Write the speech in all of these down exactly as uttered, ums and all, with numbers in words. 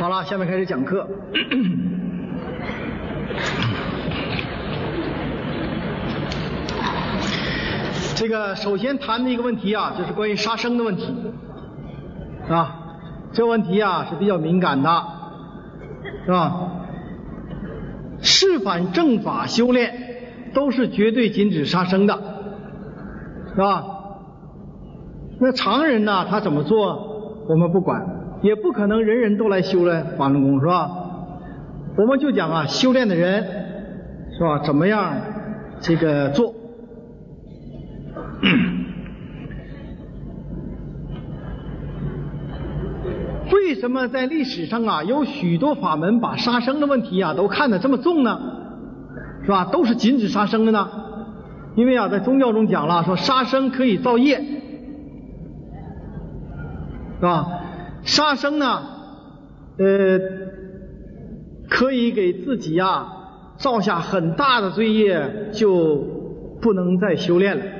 好了，下面开始讲课。这个首先谈的一个问题啊，就是关于杀生的问题啊。这问题啊是比较敏感的，是吧？是反正法修炼都是绝对禁止杀生的，是吧？那常人呢，他怎么做我们不管，也不可能人人都来修炼法轮功，是吧？我们就讲啊，修炼的人是吧，怎么样这个做。为什么在历史上啊有许多法门把杀生的问题啊都看得这么重呢？是吧？都是禁止杀生的呢？因为啊在宗教中讲了，说杀生可以造业，是吧？杀生呢呃可以给自己啊造下很大的罪业，就不能再修炼了。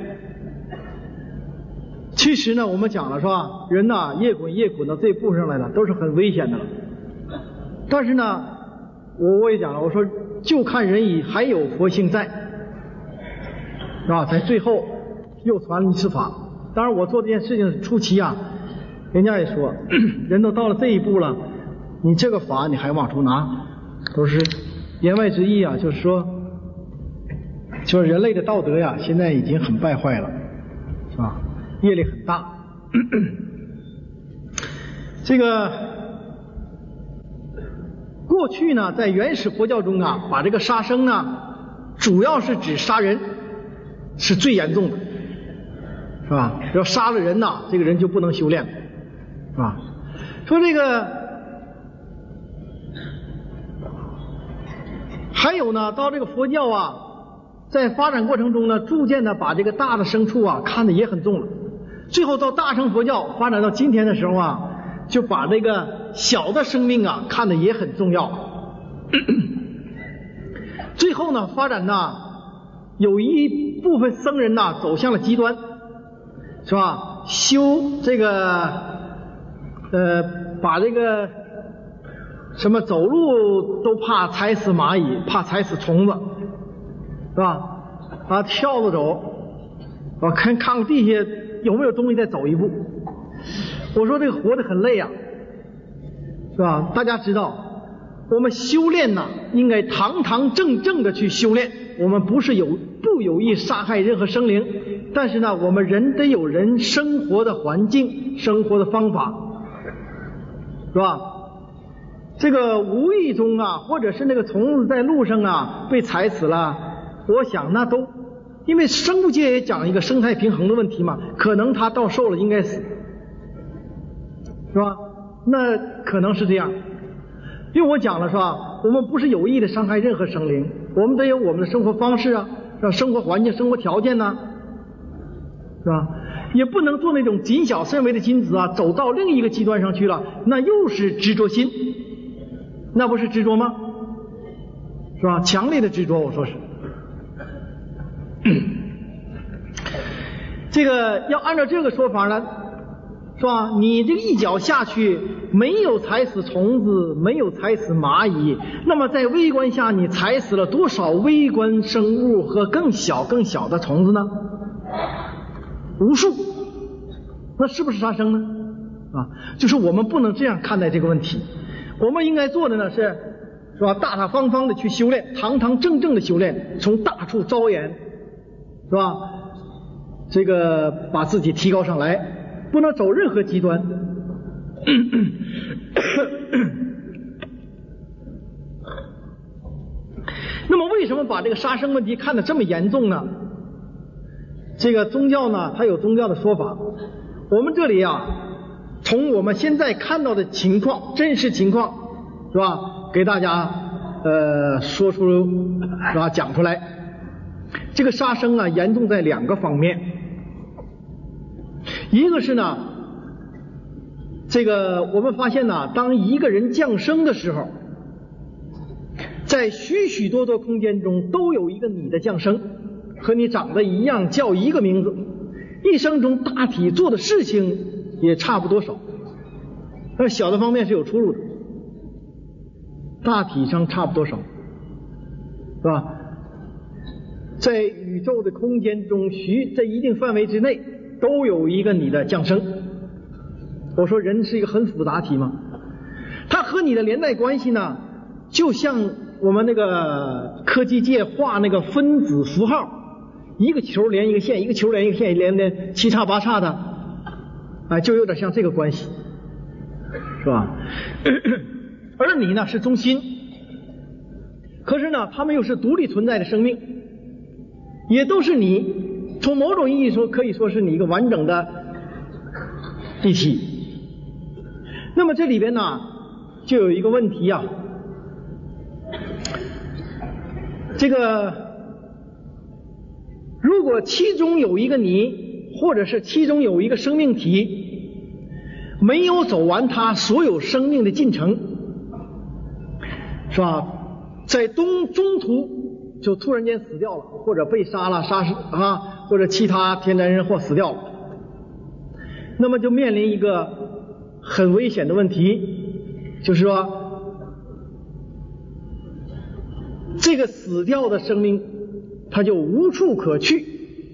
其实呢我们讲了，是吧？人呐越滚越滚到这一步上来了，都是很危险的了。但是呢我我也讲了，我说就看人以还有佛性在，是吧？在最后又传了一次法。当然我做这件事情初期啊，人家也说人都到了这一步了，你这个法你还往出拿，都是言外之意啊，就是说就是人类的道德呀现在已经很败坏了，是吧？业力很大。这个过去呢在原始佛教中啊，把这个杀生呢主要是指杀人，是最严重的，是吧？要杀了人呐，这个人就不能修炼了，是吧？说这个还有呢，到这个佛教啊在发展过程中呢，逐渐的把这个大的牲畜啊看得也很重了。最后到大乘佛教发展到今天的时候啊，就把这个小的生命啊看得也很重要。最后呢发展呢有一部分僧人呢走向了极端，是吧？修这个呃把这个什么走路都怕踩死蚂蚁，怕踩死虫子，是吧？啊跳着走，我看看看地下有没有东西再走一步。我说这个活得很累啊，是吧？大家知道我们修炼呢应该堂堂正正的去修炼，我们不是有不有意杀害任何生灵，但是呢我们人得有人生活的环境，生活的方法，是吧？这个无意中啊，或者是那个虫子在路上啊被踩死了，我想那都因为生物界也讲一个生态平衡的问题嘛，可能它到寿了应该死，是吧？那可能是这样。因为我讲了，是吧？我们不是有意的伤害任何生灵，我们得有我们的生活方式啊，是吧？生活环境、生活条件呢，是吧？也不能做那种谨小慎微的君子啊，走到另一个极端上去了，那又是执着心，那不是执着吗？是吧？强烈的执着，我说是。这个要按照这个说法呢，是吧？你这个一脚下去没有踩死虫子，没有踩死蚂蚁，那么在微观下你踩死了多少微观生物和更小更小的虫子呢？无数。那是不是杀生呢？啊，就是我们不能这样看待这个问题。我们应该做的呢是，是吧？大大方方的去修炼，堂堂正正的修炼，从大处招眼，是吧？这个把自己提高上来，不能走任何极端。那么为什么把这个杀生问题看得这么严重呢？这个宗教呢它有宗教的说法，我们这里啊从我们现在看到的情况，真实情况，是吧？给大家呃说出，是吧？讲出来。这个杀生啊严重在两个方面，一个是呢，这个我们发现呢，当一个人降生的时候，在许许多多空间中都有一个你的降生，和你长得一样，叫一个名字，一生中大体做的事情也差不多少，但是小的方面是有出入的， 大体上差不多少，是吧？在宇宙的空间中，许在一定范围之内都有一个你的降生。我说人是一个很复杂体嘛，它和你的连带关系呢，就像我们那个科技界画那个分子符号，一个球连一个线，一个球连一个线，连的七叉八叉的，啊，就有点像这个关系，是吧？而你呢是中心，可是呢，他们又是独立存在的生命，也都是你，从某种意义说可以说是你一个完整的一体。那么这里边呢，就有一个问题啊，这个如果其中有一个你，或者是其中有一个生命体，没有走完它所有生命的进程，是吧？在东中途就突然间死掉了，或者被杀了，杀死啊，或者其他天灾人祸死掉了，那么就面临一个很危险的问题，就是说，这个死掉的生命，它就无处可去。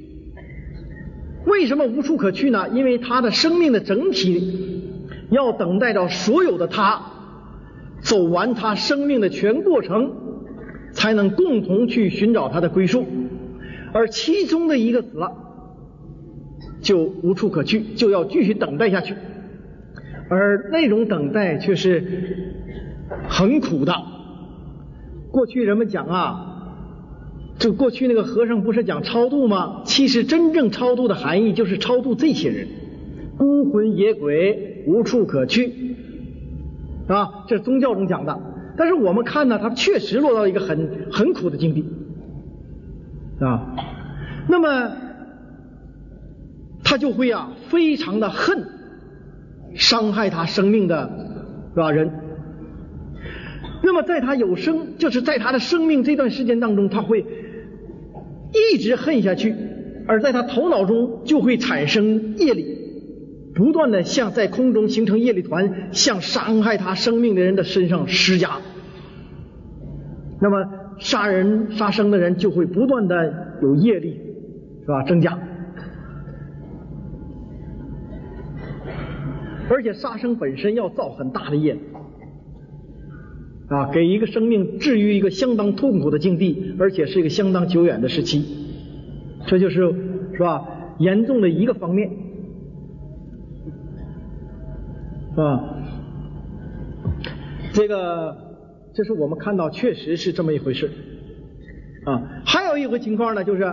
为什么无处可去呢？因为它的生命的整体要等待着所有的它走完它生命的全过程，才能共同去寻找它的归宿。而其中的一个死了，就无处可去，就要继续等待下去。而那种等待却是很苦的。过去人们讲啊，就过去那个和尚不是讲超度吗？其实真正超度的含义就是超度这些人，孤魂野鬼无处可去啊，这是宗教中讲的。但是我们看呢，他确实落到一个很很苦的境地啊。那么他就会啊非常的恨伤害他生命的是吧人。那么在他有生，就是在他的生命这段时间当中，他会一直恨下去，而在他头脑中就会产生业力，不断的向在空中形成业力团，向伤害他生命的人的身上施加。那么杀人杀生的人就会不断的有业力，是吧？增加。而且杀生本身要造很大的业啊，给一个生命置于一个相当痛苦的境地，而且是一个相当久远的时期，这就是是吧严重的一个方面，是吧？这个这是我们看到确实是这么一回事啊。还有一回情况呢，就是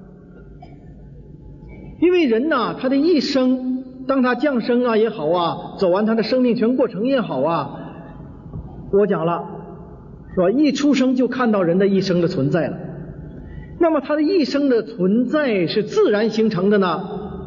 因为人呐，他的一生，当他降生啊也好啊，走完他的生命全过程也好啊，我讲了是吧，一出生就看到人的一生的存在了。那么他的一生的存在是自然形成的呢，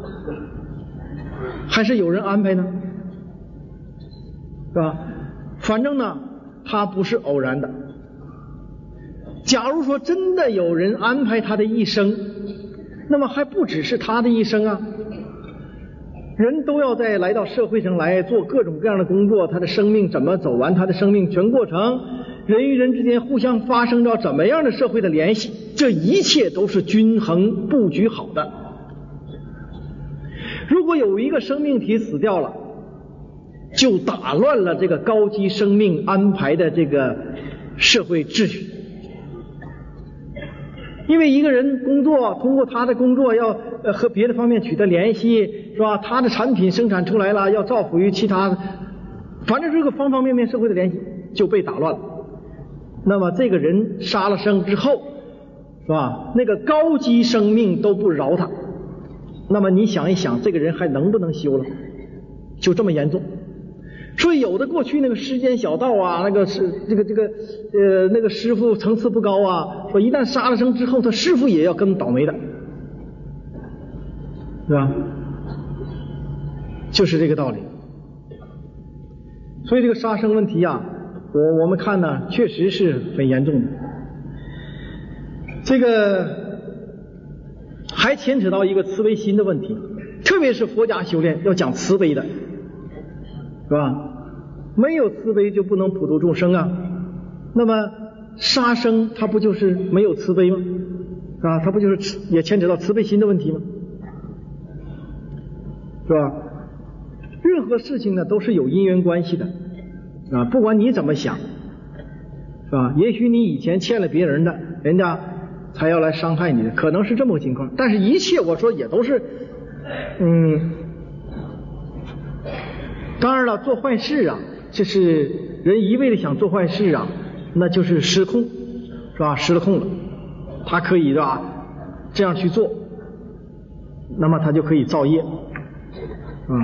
还是有人安排呢？是吧？反正呢他不是偶然的。假如说真的有人安排他的一生，那么还不只是他的一生啊，人都要在来到社会上来做各种各样的工作，他的生命怎么走完他的生命全过程，人与人之间互相发生着怎么样的社会的联系，这一切都是均衡布局好的。如果有一个生命体死掉了，就打乱了这个高级生命安排的这个社会秩序。因为一个人工作，通过他的工作要呃和别的方面取得联系，是吧？他的产品生产出来了，要造福于其他，反正这个方方面面社会的联系就被打乱了。那么这个人杀了生之后，是吧？那个高级生命都不饶他，那么你想一想，这个人还能不能修了？就这么严重。所以有的过去那个世间小道啊，那个是这个这个呃那个师傅层次不高啊，说一旦杀了生之后，他师傅也要更倒霉的，是吧？就是这个道理。所以这个杀生问题啊，我我们看呢，确实是很严重的。这个还牵扯到一个慈悲心的问题，特别是佛家修炼要讲慈悲的，是吧？没有慈悲就不能普度众生啊， 那么杀生它不就是没有慈悲吗？啊，它不就是也牵扯到慈悲心的问题吗？是吧？任何事情呢都是有因缘关系的啊，不管你怎么想，是吧？也许你以前欠了别人的，人家才要来伤害你的，可能是这么个情况。但是一切我说也都是，嗯，当然了，做坏事啊，这是人一味的想做坏事啊，那就是失控，是吧？失了控了，他可以是吧这样去做，那么他就可以造业。啊，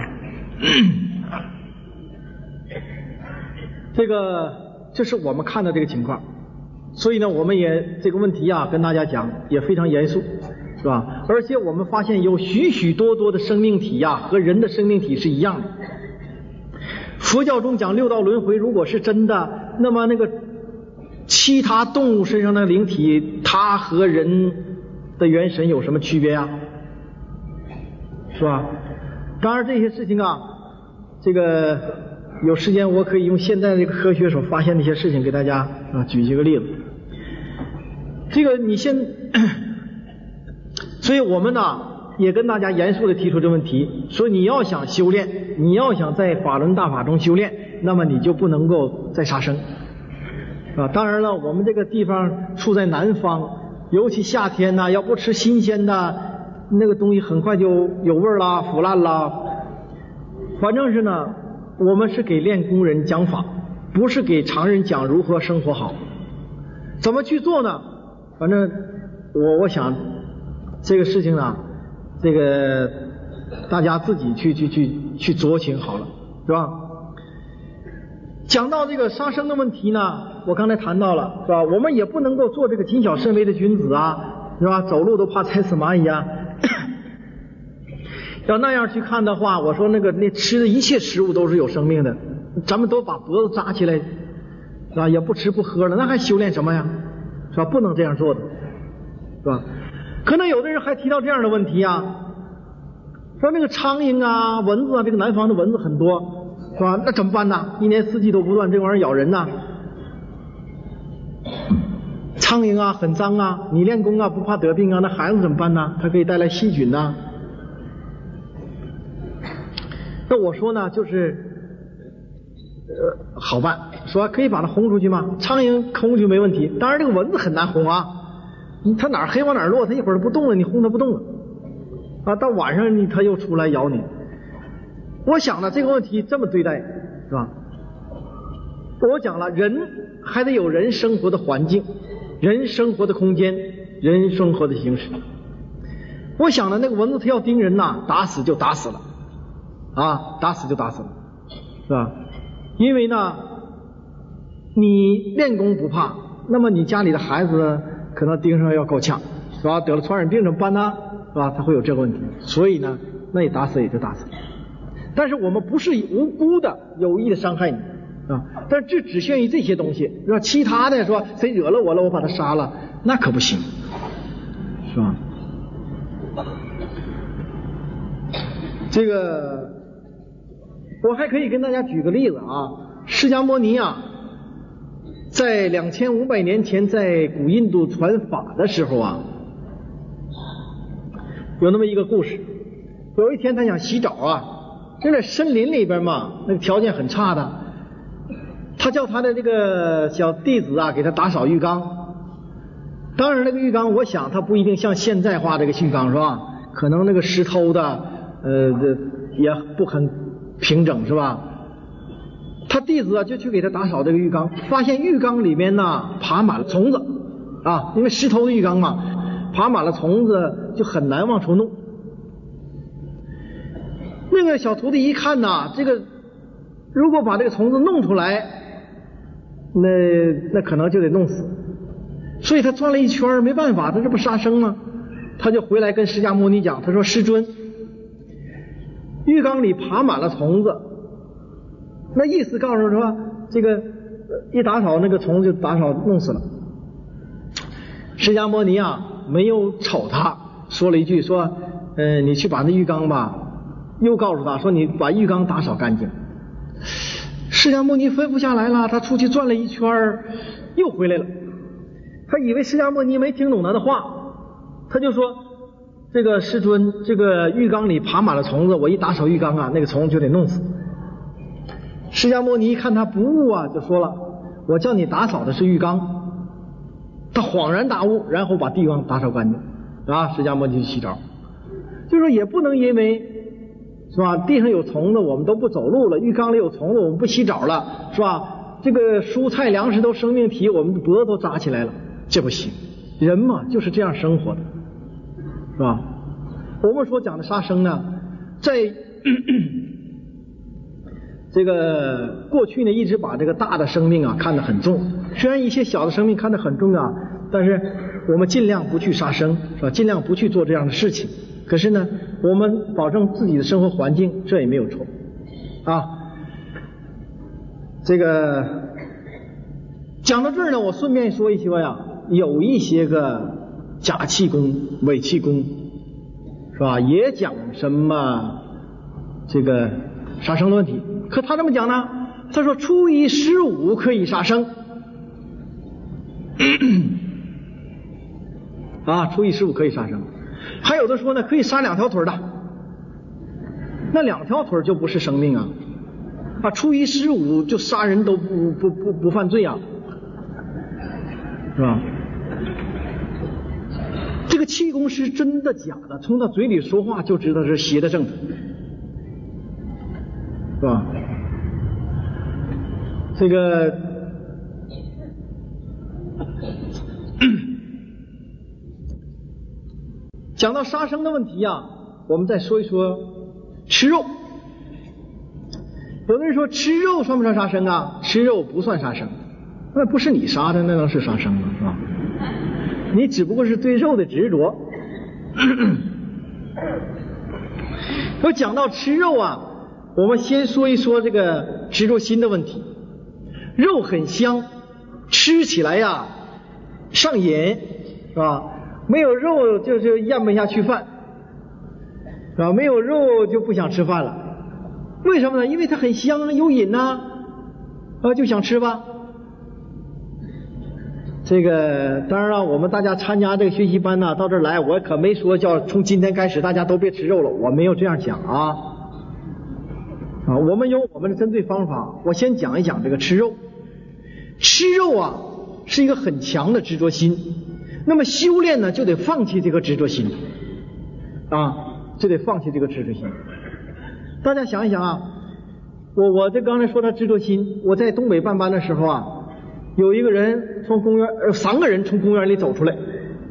这个这是我们看的这个情况，所以呢，我们也这个问题啊跟大家讲也非常严肃，是吧？而且我们发现有许许多多的生命体呀、啊、和人的生命体是一样的。佛教中讲六道轮回，如果是真的，那么那个其他动物身上的灵体，它和人的元神有什么区别呀、啊？是吧？当然这些事情啊，这个有时间我可以用现在这个科学所发现的一些事情给大家啊举几个例子。这个你先，所以我们呢也跟大家严肃的提出这个问题，说你要想修炼，你要想在法轮大法中修炼，那么你就不能够再杀生啊。当然了，我们这个地方处在南方，尤其夏天呢、啊，要不吃新鲜的。那个东西很快就有味啦，腐烂啦。反正是呢，我们是给练功人讲法，不是给常人讲如何生活好。怎么去做呢？反正我我想这个事情呢，这个大家自己去去去去酌情好了，是吧？讲到这个杀生的问题呢，我刚才谈到了，是吧？我们也不能够做这个谨小慎微的君子啊，是吧？走路都怕踩死蚂蚁啊。要那样去看的话，我说那个那吃的一切食物都是有生命的，咱们都把脖子扎起来，是吧？也不吃不喝了，那还修炼什么呀？是吧？不能这样做的，是吧？可能有的人还提到这样的问题啊，说那个苍蝇啊、蚊子啊，这个南方的蚊子很多，是吧？那怎么办呢？一年四季都不断，这玩意儿咬人呐。苍蝇啊很脏啊，你练功啊不怕得病啊，那孩子怎么办呢？它可以带来细菌呐。那我说呢，就是呃好办，说可以把它轰出去吗？苍蝇轰出去没问题，当然这个蚊子很难轰啊，它哪儿黑往哪儿落，它一会儿不动了，你轰它不动了啊，到晚上你它又出来咬你。我想呢，这个问题这么对待是吧？我讲了，人还得有人生活的环境，人生活的空间，人生活的形式。我想呢，那个蚊子它要叮人呐，打死就打死了啊，打死就打死了，是吧？因为呢，你练功不怕，那么你家里的孩子可能盯上要够呛，是吧？得了传染病怎么办呢？是吧？他会有这个问题，所以呢，那你打死也就打死了。但是我们不是无辜的、有意的伤害你啊，但是这只限于这些东西，是吧？其他的说谁惹了我了，我把他杀了，那可不行，是吧？这个我还可以跟大家举个例子啊，释迦牟尼啊，在两千五百年前在古印度传法的时候啊，有那么一个故事。有一天他想洗澡啊，就在森林里边嘛，那个条件很差的，他叫他的这个小弟子啊给他打扫浴缸。当然那个浴缸我想他不一定像现在画这个浴缸是吧，可能那个石头的呃也不很平整是吧。他弟子啊就去给他打扫这个浴缸，发现浴缸里面呢爬满了虫子啊，因为石头的浴缸嘛，爬满了虫子就很难往出弄。那个小徒弟一看呐，这个如果把这个虫子弄出来，那那可能就得弄死，所以他转了一圈没办法，他这不杀生吗？他就回来跟释迦牟尼讲，他说师尊，浴缸里爬满了虫子，那意思告诉说这个一打扫那个虫子就打扫弄死了。释迦牟尼啊没有瞅他，说了一句说呃你去把那浴缸吧，又告诉他说你把浴缸打扫干净。 释迦牟尼吩咐下来了，他出去转了一圈又回来了。他以为释迦牟尼没听懂他的话，他就说：“这个世尊，这个浴缸里爬满了虫子，我一打扫浴缸啊，那个虫就得弄死。”释迦牟尼一看他不悟啊，就说了：“我叫你打扫的是浴缸。”他恍然大悟，然后把地方打扫干净啊。释迦牟尼去洗澡，就说也不能因为是吧地上有虫子我们都不走路了，浴缸里有虫子我们不洗澡了，是吧？这个蔬菜粮食都生命体，我们的脖子都扎起来了，这不行。人嘛就是这样生活的，是吧？我们所讲的杀生呢，在咳咳这个过去呢，一直把这个大的生命啊看得很重。虽然一些小的生命看得很重啊，但是我们尽量不去杀生，是吧？尽量不去做这样的事情。可是呢，我们保证自己的生活环境，这也没有错啊。这个讲到这儿呢，我顺便说一说呀，有一些个假气功、伪气功，是吧？也讲什么这个杀生的问题。可他这么讲呢？他说初一十五可以杀生，啊，初一十五可以杀生。还有的说呢，可以杀两条腿的，那两条腿就不是生命啊，啊，初一十五就杀人都不不不不犯罪啊，是吧？这个气功是真的假的？从他嘴里说话就知道是邪的正的，是吧？这个讲到杀生的问题啊，我们再说一说吃肉。有的人说吃肉算不算杀生啊？吃肉不算杀生，那不是你杀的，那能是杀生吗？是吧？你只不过是对肉的执着。我讲到吃肉啊，我们先说一说这个执着心的问题。肉很香，吃起来呀上瘾，是吧？没有肉就就咽不下去饭，是吧？没有肉就不想吃饭了。为什么呢？因为它很香，有瘾呐，啊，就想吃吧。这个当然了，我们大家参加这个学习班呢，到这儿来，我可没说叫从今天开始大家都别吃肉了，我没有这样讲啊。啊，我们有我们的针对方法。我先讲一讲这个吃肉。吃肉啊，是一个很强的执着心。那么修炼呢，就得放弃这个执着心，啊，就得放弃这个执着心。大家想一想啊，我我这刚才说的执着心，我在东北办班的时候啊，有一个人从公园，呃，三个人从公园里走出来。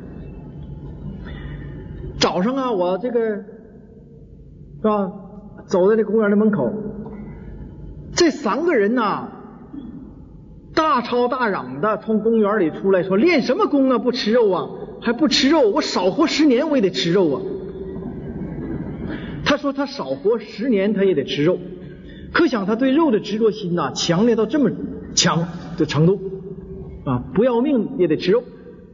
早上啊，我这个是吧，走在这公园的门口，这三个人呐、啊，大吵大嚷的从公园里出来，说练什么功啊，不吃肉啊，还不吃肉，我少活十年我也得吃肉啊。他说他少活十年他也得吃肉，可想他对肉的执着心呐、啊，强烈到这么强的程度啊，不要命也得吃肉。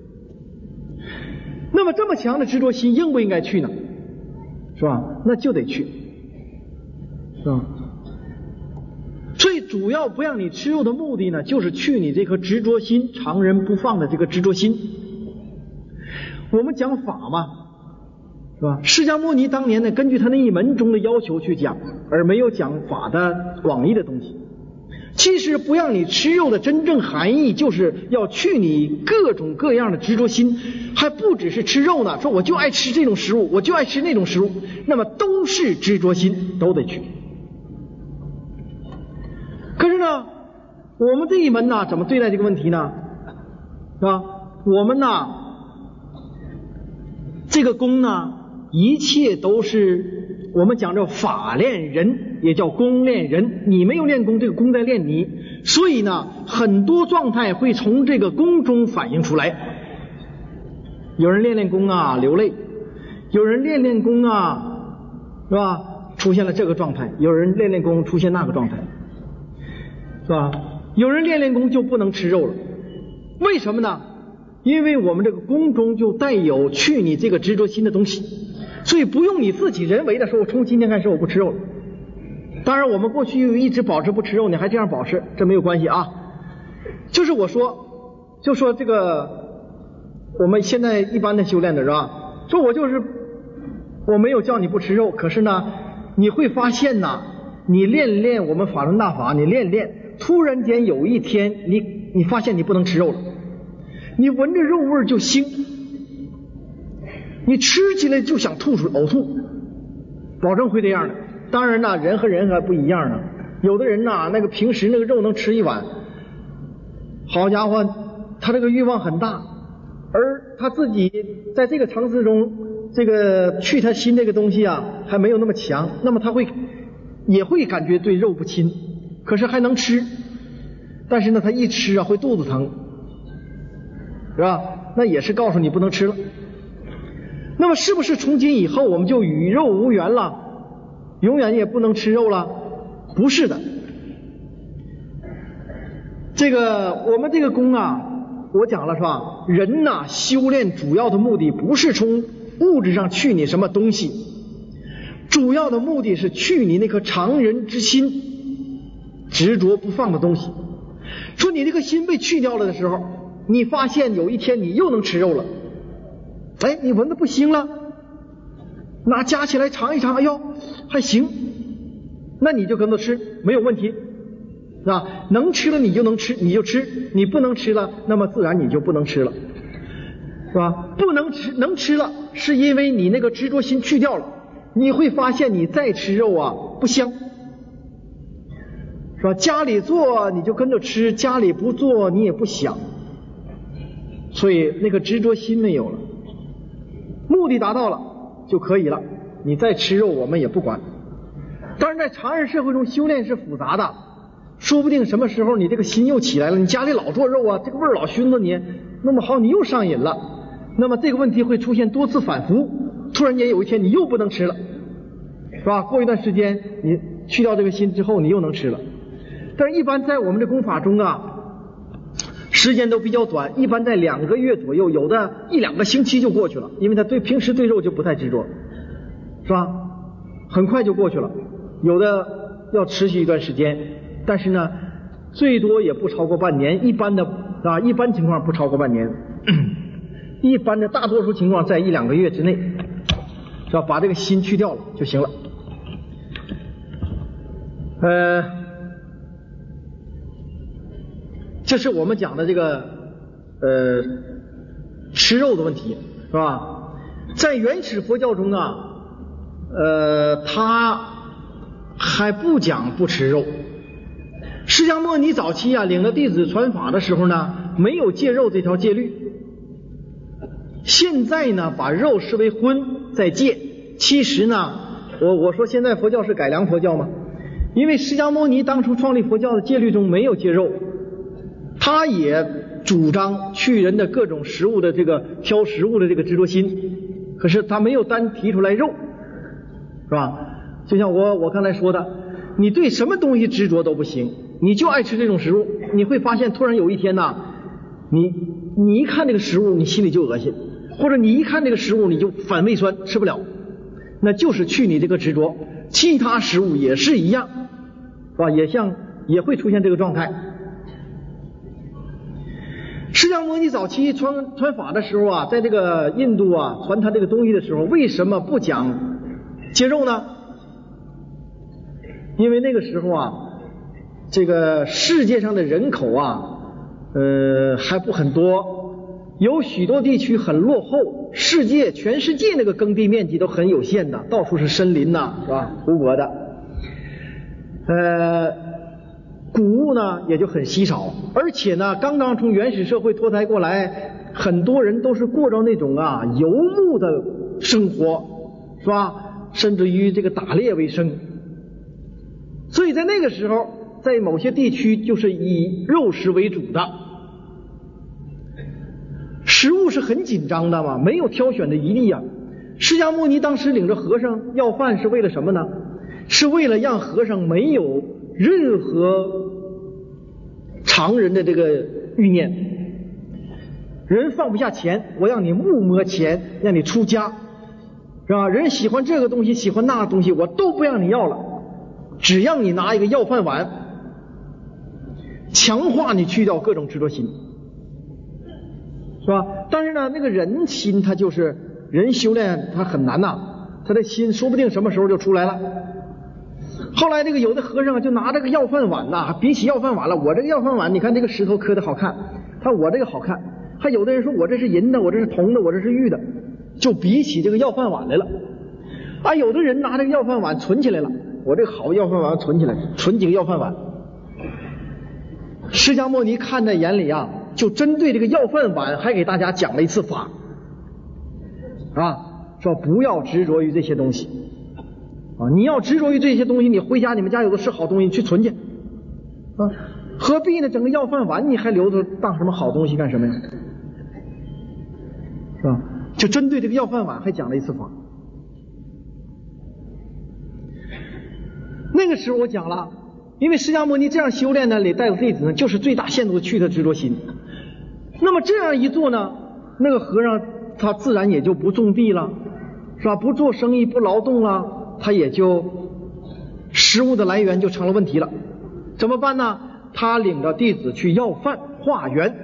那么这么强的执着心应不应该去呢？是吧？那就得去，是吧？最主要不让你吃肉的目的呢，就是去你这颗执着心，常人不放的这个执着心。我们讲法嘛，是吧？释迦牟尼当年呢，根据他那一门中的要求去讲，而没有讲法的广义的东西。其实不让你吃肉的真正含义，就是要去你各种各样的执着心，还不只是吃肉呢。说我就爱吃这种食物，我就爱吃那种食物，那么都是执着心，都得去。可是呢，我们这一门呢，怎么对待这个问题呢？是吧？我们呢，这个功呢，一切都是我们讲叫法练人，也叫功练人。你没有练功，这个功在练你。所以呢，很多状态会从这个功中反映出来。有人练练功啊流泪，有人练练功啊，是吧？出现了这个状态，有人练练功出现那个状态。是吧？有人练练功就不能吃肉了，为什么呢？因为我们这个功中就带有去你这个执着心的东西，所以不用你自己人为的说，我从今天开始我不吃肉了， 当然我们过去一直保持不吃肉，你还这样保持，这没有关系啊。就是我说就说这个我们现在一般的修炼的是吧，说我就是我没有叫你不吃肉，可是呢你会发现呐，你练练我们法轮大法，你练练，突然间有一天你你发现你不能吃肉了，你闻着肉味就腥，你吃起来就想吐出呕吐，保证会这样的。当然呢人和人还不一样呢，有的人呐那个平时那个肉能吃一碗，好家伙他这个欲望很大，而他自己在这个层次中这个去他心这个东西啊还没有那么强，那么他会也会感觉对肉不亲，可是还能吃，但是呢他一吃啊会肚子疼，是吧？那也是告诉你不能吃了。那么是不是从今以后我们就与肉无缘了，永远也不能吃肉了？不是的。这个我们这个功啊我讲了是吧，人呐修炼主要的目的不是从物质上去你什么东西，主要的目的是去你那颗常人之心，执着不放的东西。说你这个心被去掉了的时候，你发现有一天你又能吃肉了，哎，你闻的不腥了，拿夹起来尝一尝，哎呦还行，那你就跟着吃没有问题，是吧？能吃了你就能吃，你就吃，你不能吃了那么自然你就不能吃了，是吧？不能吃能吃了是因为你那个执着心去掉了，你会发现你再吃肉啊不香，是吧？家里做你就跟着吃，家里不做你也不想，所以那个执着心没有了，目的达到了就可以了，你再吃肉我们也不管。当然在常人社会中修炼是复杂的，说不定什么时候你这个心又起来了，你家里老做肉啊，这个味儿老熏着你，那么好你又上瘾了，那么这个问题会出现多次反复，突然间有一天你又不能吃了，是吧？过一段时间你去掉这个心之后你又能吃了。但是一般在我们的功法中啊时间都比较短，一般在两个月左右，有的一两个星期就过去了，因为他对平时对肉就不太执着，是吧？很快就过去了，有的要持续一段时间，但是呢最多也不超过半年，一般的啊一般情况不超过半年，一般的大多数情况在一两个月之内，是吧？把这个心去掉了就行了。呃这是我们讲的这个呃吃肉的问题，是吧？在原始佛教中啊呃他还不讲不吃肉。释迦牟尼早期啊领了弟子传法的时候呢没有戒肉这条戒律，现在呢把肉视为荤在戒。其实呢我我说现在佛教是改良佛教吗？因为释迦牟尼当初创立佛教的戒律中没有戒肉，他也主张去人的各种食物的这个挑食物的这个执着心，可是他没有单提出来肉，是吧？就像我我刚才说的，你对什么东西执着都不行，你就爱吃这种食物，你会发现突然有一天呐，你你一看这个食物你心里就恶心，或者你一看这个食物你就反胃酸吃不了，那就是去你这个执着。其他食物也是一样，是吧？也像也会出现这个状态。释迦牟尼早期传传法的时候啊，在这个印度啊传他这个东西的时候，为什么不讲戒肉呢？因为那个时候啊这个世界上的人口啊呃还不很多，有许多地区很落后，世界全世界那个耕地面积都很有限的，到处是森林呐、啊，是吧？湖泊的，呃，谷物呢也就很稀少，而且呢，刚刚从原始社会脱胎过来，很多人都是过着那种啊游牧的生活，是吧？甚至于这个打猎为生，所以在那个时候，在某些地区就是以肉食为主的。食物是很紧张的嘛，没有挑选的余地啊。释迦牟尼当时领着和尚要饭是为了什么呢？是为了让和尚没有任何常人的这个欲念。人放不下钱，我让你目摸钱，让你出家，是吧？人喜欢这个东西，喜欢那个东西，我都不让你要了， 只让你拿一个要饭碗，强化你去掉各种执着心，是吧？但是呢，那个人心他就是人修炼他很难呐、啊，他的心说不定什么时候就出来了。后来这个有的和尚就拿这个要饭碗呐、啊，比起要饭碗了，我这个要饭碗，你看这个石头刻的好看，他我这个好看。还有的人说我这是银的，我这是铜的，我这是玉的，就比起这个要饭碗来了。啊，有的人拿这个要饭碗存起来了，我这个好要饭碗存起来，存几个要饭碗。释迦牟尼看在眼里啊，就针对这个要饭碗还给大家讲了一次法，啊，说不要执着于这些东西啊，你要执着于这些东西，你回家你们家有的是好东西去存去啊，何必呢？整个要饭碗你还留着当什么好东西干什么呀？是吧？就针对这个要饭碗还讲了一次法。那个时候我讲了，因为释迦牟尼这样修炼呢，里带有弟子呢，就是最大限度的去他执着心。那么这样一做呢，那个和尚他自然也就不种地了，是吧？不做生意不劳动了，他也就食物的来源就成了问题了。怎么办呢？他领着弟子去要饭化缘，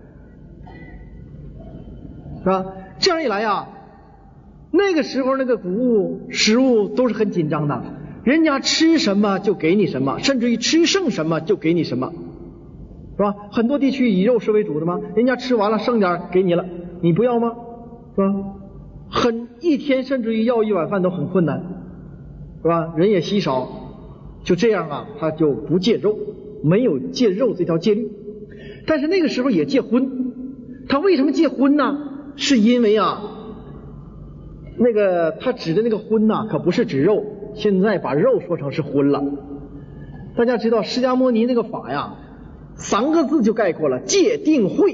是吧？这样一来啊，那个时候那个谷物食物都是很紧张的，人家吃什么就给你什么，甚至于吃剩什么就给你什么，是吧？很多地区以肉食为主的嘛，人家吃完了剩点给你了，你不要吗？是吧？很一天甚至于要一碗饭都很困难，是吧？人也稀少，就这样啊，他就不戒肉，没有戒肉这条戒律。但是那个时候也戒荤，他为什么戒荤呢？是因为啊，那个他指的那个荤呐、啊，可不是指肉，现在把肉说成是荤了。大家知道释迦牟尼那个法呀，三个字就概括了：戒定慧。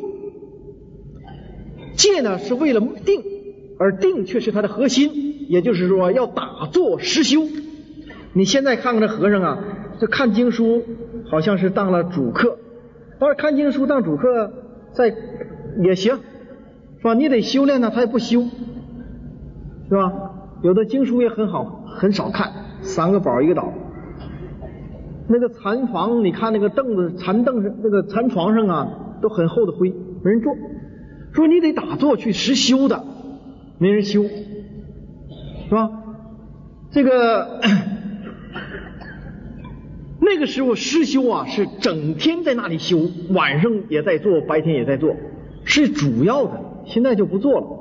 戒呢是为了定，而定却是它的核心，也就是说要打坐实修。你现在看看这和尚啊，这看经书好像是当了主客，当然看经书当主客在也行，是吧？你得修炼呢，他也不修，是吧？有的经书也很好，很少看，三个宝一个岛。那个禅房，你看那个凳子、禅凳上、那个禅床上啊，都很厚的灰，没人坐。说你得打坐去实修的，没人修，是吧？这个那个时候实修啊，是整天在那里修，晚上也在做，白天也在做，是主要的。现在就不做了，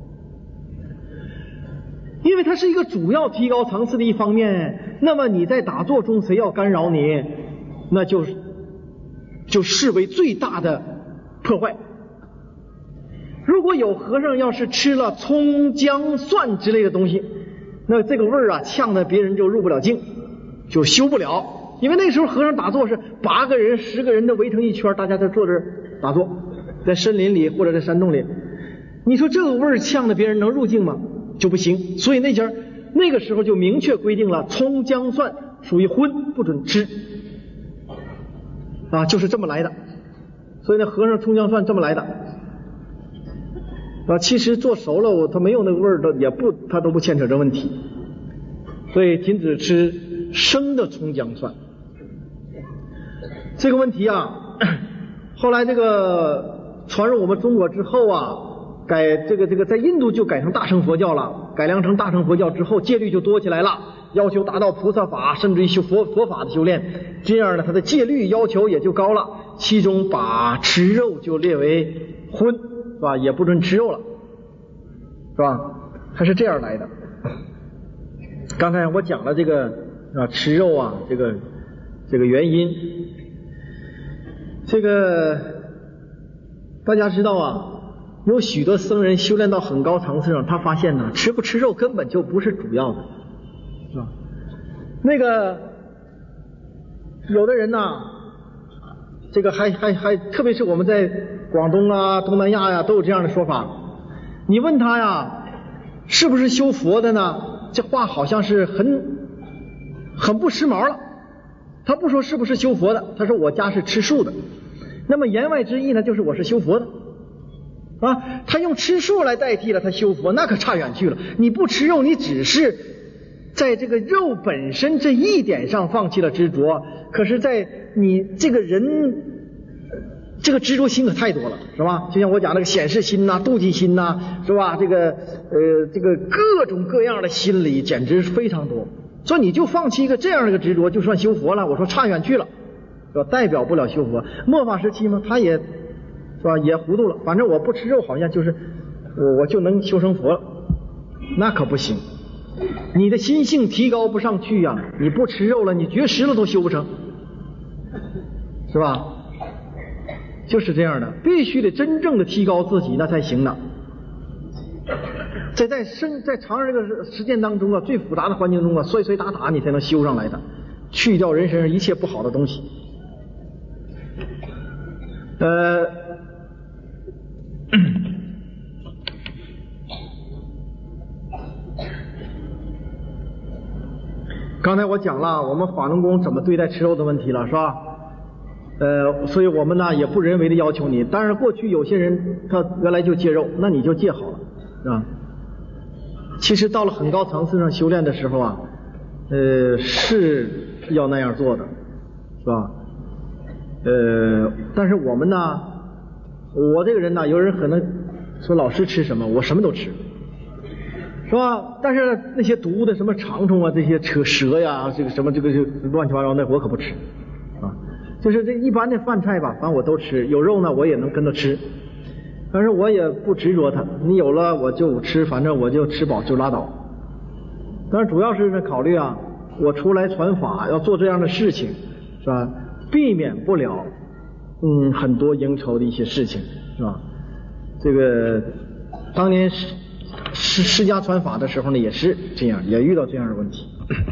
因为它是一个主要提高层次的一方面。那么你在打坐中谁要干扰你，那就就视为最大的破坏。如果有和尚要是吃了葱姜蒜之类的东西，那这个味儿啊呛得别人就入不了境，就修不了。因为那时候和尚打坐是八个人十个人都围成一圈，大家在坐这儿打坐，在森林里或者在山洞里，你说这个味儿呛得别人能入境吗？就不行。所以那家那个时候就明确规定了，葱姜蒜属于荤，不准吃啊，就是这么来的。所以那和尚葱姜蒜这么来的啊，其实做熟了我他没有那个味儿的，也不他都不牵扯这问题。所以禁止吃生的葱姜蒜。这个问题啊，后来这个传入我们中国之后啊，改这个这个在印度就改成大乘佛教了，改良成大乘佛教之后，戒律就多起来了，要求达到菩萨法，甚至于修佛佛法的修炼，这样呢，它的戒律要求也就高了。其中把吃肉就列为荤，是吧？也不准吃肉了，是吧？它是这样来的。刚才我讲了这个啊吃肉啊这个这个原因，这个大家知道啊，有许多僧人修炼到很高层次上，他发现呢，吃不吃肉根本就不是主要的，是吧？那个有的人呢，这个还还还，特别是我们在广东啊、东南亚呀、啊，都有这样的说法。你问他呀，是不是修佛的呢？这话好像是很很不时髦了。他不说是不是修佛的，他说我家是吃素的。那么言外之意呢，就是我是修佛的啊。他用吃素来代替了他修佛，那可差远去了。你不吃肉，你只是在这个肉本身这一点上放弃了执着，可是在你这个人这个执着心可太多了，是吧？就像我讲那个显示心呐、妒忌心呐，是吧？这个呃这个各种各样的心理简直非常多。所以你就放弃一个这样的一个执着，就算修佛了？我说差远去了，是吧？代表不了修佛。末法时期嘛，他也是吧，也糊涂了。反正我不吃肉，好像就是我我就能修成佛了，那可不行。你的心性提高不上去呀、啊，你不吃肉了，你绝食了都修不成，是吧？就是这样的，必须得真正的提高自己，那才行呢。在在生在长这个实践当中啊，最复杂的环境中啊，摔摔打打你才能修上来的，去掉人身上一切不好的东西。呃，刚才我讲了我们法轮功怎么对待吃肉的问题了，是吧？呃，所以我们呢也不人为的要求你。当然，过去有些人他原来就戒肉，那你就戒好了，是吧？其实到了很高层次上修炼的时候啊，呃，是要那样做的，是吧？呃，但是我们呢，我这个人呢，有人可能说老师吃什么，我什么都吃，是吧？但是那些毒的什么长虫啊，这些扯蛇呀，这个什么这个就乱七八糟，那我可不吃啊。就是这一般的饭菜吧，反正我都吃，有肉呢我也能跟着吃。但是我也不执着它，你有了我就吃，反正我就吃饱就拉倒。但是主要是呢考虑啊，我出来传法要做这样的事情，是吧？避免不了嗯很多应酬的一些事情，是吧？这个当年施施施家传法的时候呢，也是这样，也遇到这样的问题。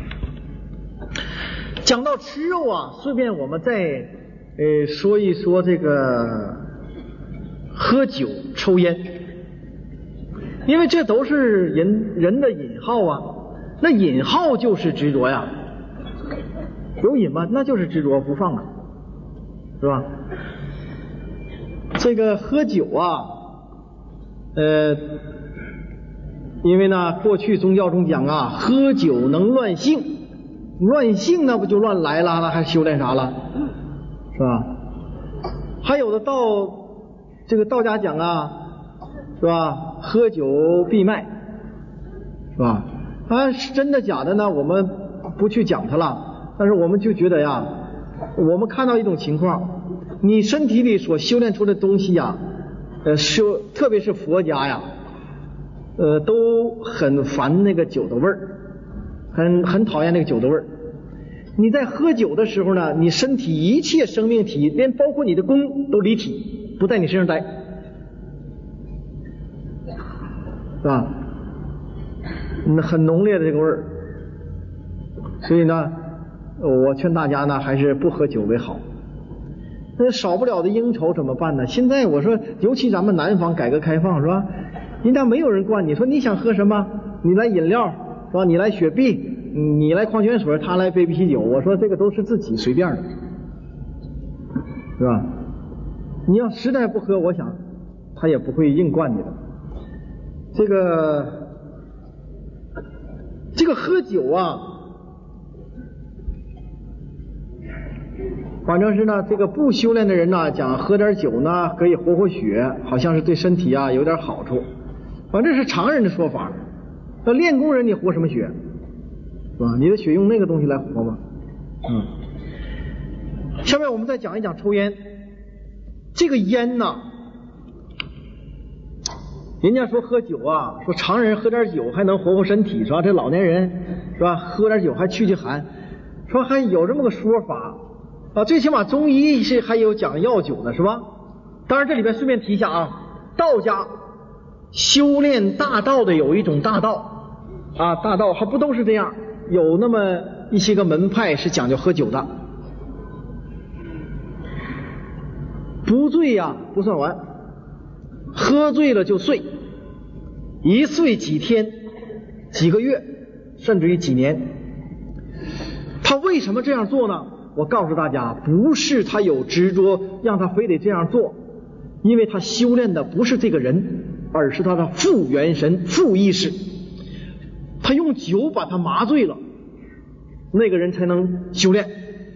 讲到吃肉啊，顺便我们再呃说一说这个喝酒、抽烟，因为这都是人人的瘾好啊。那瘾好就是执着呀，有瘾吗？那就是执着不放啊，是吧？这个喝酒啊，呃，因为呢，过去宗教中讲啊，喝酒能乱性，乱性那不就乱来了，那还修炼啥了，是吧？还有的道。这个道家讲啊，是吧？喝酒闭脉，是吧？啊，是真的假的呢？我们不去讲它了，但是我们就觉得呀，我们看到一种情况，你身体里所修炼出的东西呀，呃，修特别是佛家呀，呃，都很烦那个酒的味儿，很很讨厌那个酒的味儿。你在喝酒的时候呢，你身体一切生命体，连包括你的功都离体。不在你身上待，是吧？那很浓烈的这个味儿，所以呢，我劝大家呢，还是不喝酒为好。那少不了的应酬怎么办呢？现在我说，尤其咱们南方改革开放，是吧？人家没有人管你，说你想喝什么，你来饮料，是吧？你来雪碧，你来矿泉水，他来杯啤酒。我说这个都是自己随便的，是吧？你要实在不喝，我想他也不会硬灌你的。这个这个喝酒啊，反正是呢，这个不修炼的人呢，讲喝点酒呢可以活活血，好像是对身体啊有点好处。反正是常人的说法。那练功人你活什么血，是吧？你的血用那个东西来活吗？嗯。下面我们再讲一讲抽烟。这个烟呢，人家说喝酒啊，说常人喝点酒还能活活身体，是吧？这老年人是吧，喝点酒还去去寒，说还有这么个说法啊。最起码中医是还有讲药酒的，是吧？当然这里边顺便提一下啊，道家修炼大道的有一种大道啊，大道还不都是这样，有那么一些个门派是讲究喝酒的。不醉呀、啊、不算完，喝醉了就睡，一睡几天几个月甚至于几年。他为什么这样做呢？我告诉大家，不是他有执着让他非得这样做，因为他修炼的不是这个人，而是他的副元神副意识。 他用酒把他麻醉了，那个人才能修炼。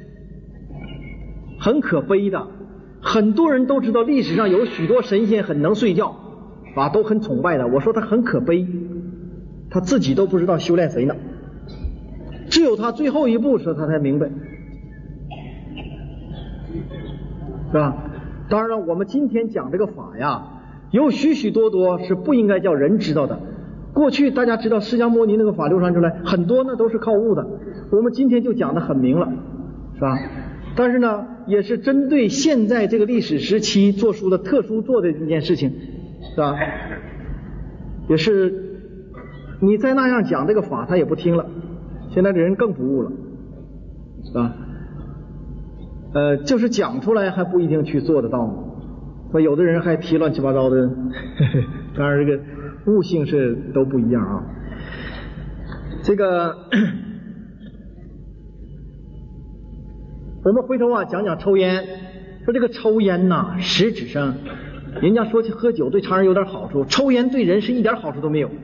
很可悲的，很多人都知道历史上有许多神仙很能睡觉啊，都很崇拜的。我说他很可悲，他自己都不知道修炼谁呢，只有他最后一步时他才明白，是吧？当然了，我们今天讲这个法呀，有许许多多是不应该叫人知道的。过去大家知道释迦牟尼那个法流传出来，很多呢都是靠悟的，我们今天就讲得很明了，是吧？但是呢，也是针对现在这个历史时期做出的特殊做的一件事情，是吧？也是你再那样讲这个法，他也不听了。现在的人更不悟了，是吧？呃，就是讲出来还不一定去做得到呢。说有的人还提乱七八糟的，呵呵，当然这个悟性是都不一样啊。这个我们回头啊讲讲抽烟，说这个抽烟呐，实质上人家说去喝酒对常人有点好处，抽烟对人是一点好处都没有。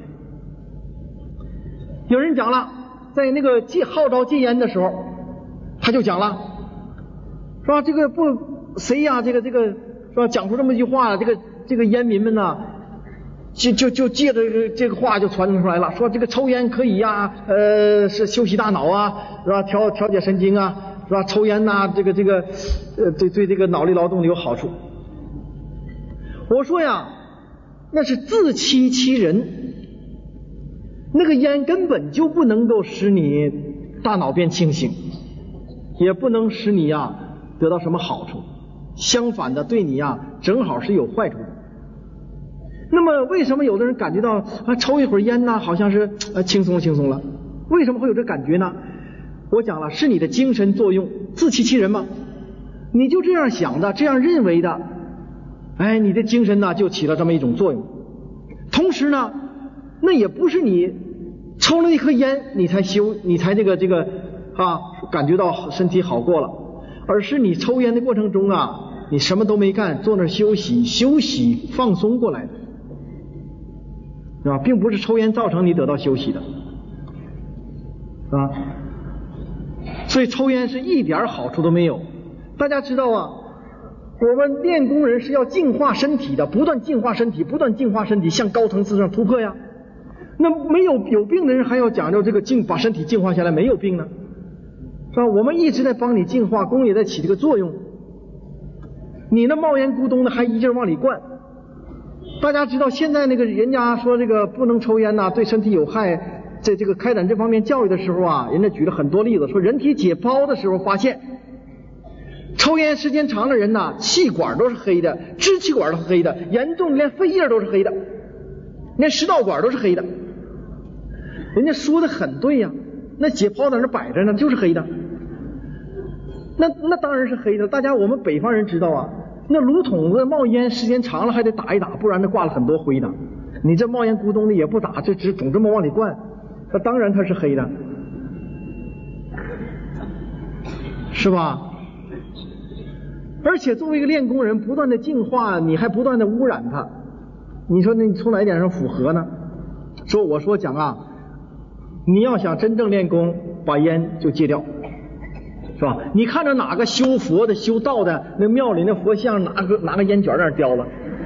有人讲了，在那个戒号召戒烟的时候，他就讲了，说这个不谁呀、啊，这个这个说讲出这么一句话，这个这个烟民们呢，就就就借着这个这个话就传出来了，说这个抽烟可以呀、啊，呃是休息大脑啊，是吧？调调节神经啊，是吧？抽烟呐、啊，这个这个呃对对这个脑力劳动有好处。我说呀，那是自欺欺人。那个烟根本就不能够使你大脑变清醒，也不能使你呀、啊、得到什么好处，相反的对你呀、啊、正好是有坏处的。那么为什么有的人感觉到啊抽一会儿烟呢，好像是啊轻松轻松了？为什么会有这感觉呢？我讲了，是你的精神作用，自欺欺人吗？你就这样想的，这样认为的，哎，你的精神呢就起了这么一种作用。同时呢，那也不是你抽了一颗烟你才修，你才这个这个啊感觉到身体好过了，而是你抽烟的过程中啊，你什么都没干，坐那儿休息休息放松过来的，是吧？并不是抽烟造成你得到休息的，啊，所以抽烟是一点好处都没有。大家知道啊，我们练功人是要净化身体的，不断净化身体，不断净化身体，向高层次上突破呀。那没有有病的人还要讲究这个净，把身体净化下来，没有病呢，是吧？我们一直在帮你净化，功也在起这个作用。你那冒烟咕咚的还一劲往里灌。大家知道现在那个人家说这个不能抽烟呐、啊，对身体有害，在这个开展这方面教育的时候啊，人家举了很多例子，说人体解剖的时候发现，抽烟时间长的人呐、啊，气管都是黑的，支气管都是黑的，严重连肺叶都是黑的，连食道管都是黑的。人家说的很对呀、啊，那解剖在那摆着呢，就是黑的。那那当然是黑的。大家我们北方人知道啊，那炉筒子冒烟时间长了还得打一打，不然它挂了很多灰的。你这冒烟咕咚的也不打，就只总这么往里灌，那当然它是黑的，是吧？而且作为一个练功人，不断的净化，你还不断的污染它，你说那你从哪一点上符合呢？说我说讲啊，你要想真正练功，把烟就戒掉，是吧？你看着哪个修佛的修道的，那庙里那佛像拿个拿个烟卷在那叼了，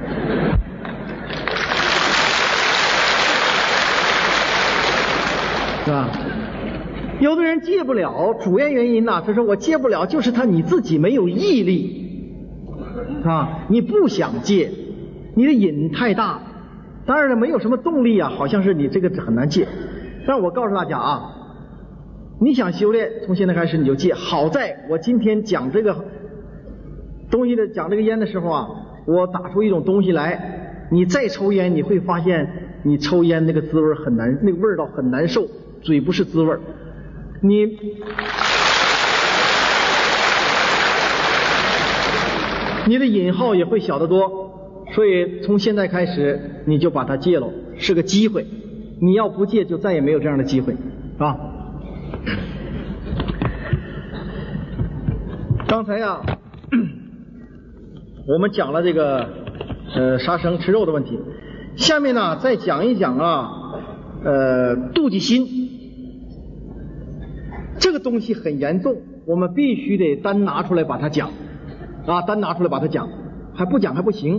是吧？有的人戒不了，主要原因呢、啊，他说我戒不了，就是他你自己没有毅力啊，你不想戒，你的瘾太大，当然了，没有什么动力啊，好像是你这个很难戒。但我告诉大家啊，你想修炼，从现在开始你就戒。好在我今天讲这个东西的，讲这个烟的时候啊，我打出一种东西来，你再抽烟，你会发现你抽烟那个滋味很难，那个味道很难受，嘴不是滋味，你你的瘾号也会小得多。所以从现在开始你就把它戒了，是个机会，你要不戒就再也没有这样的机会啊。刚才啊我们讲了这个呃杀生吃肉的问题，下面呢再讲一讲啊呃妒忌心，这个东西很严重，我们必须得单拿出来把它讲啊，单拿出来把它讲，还不讲还不行。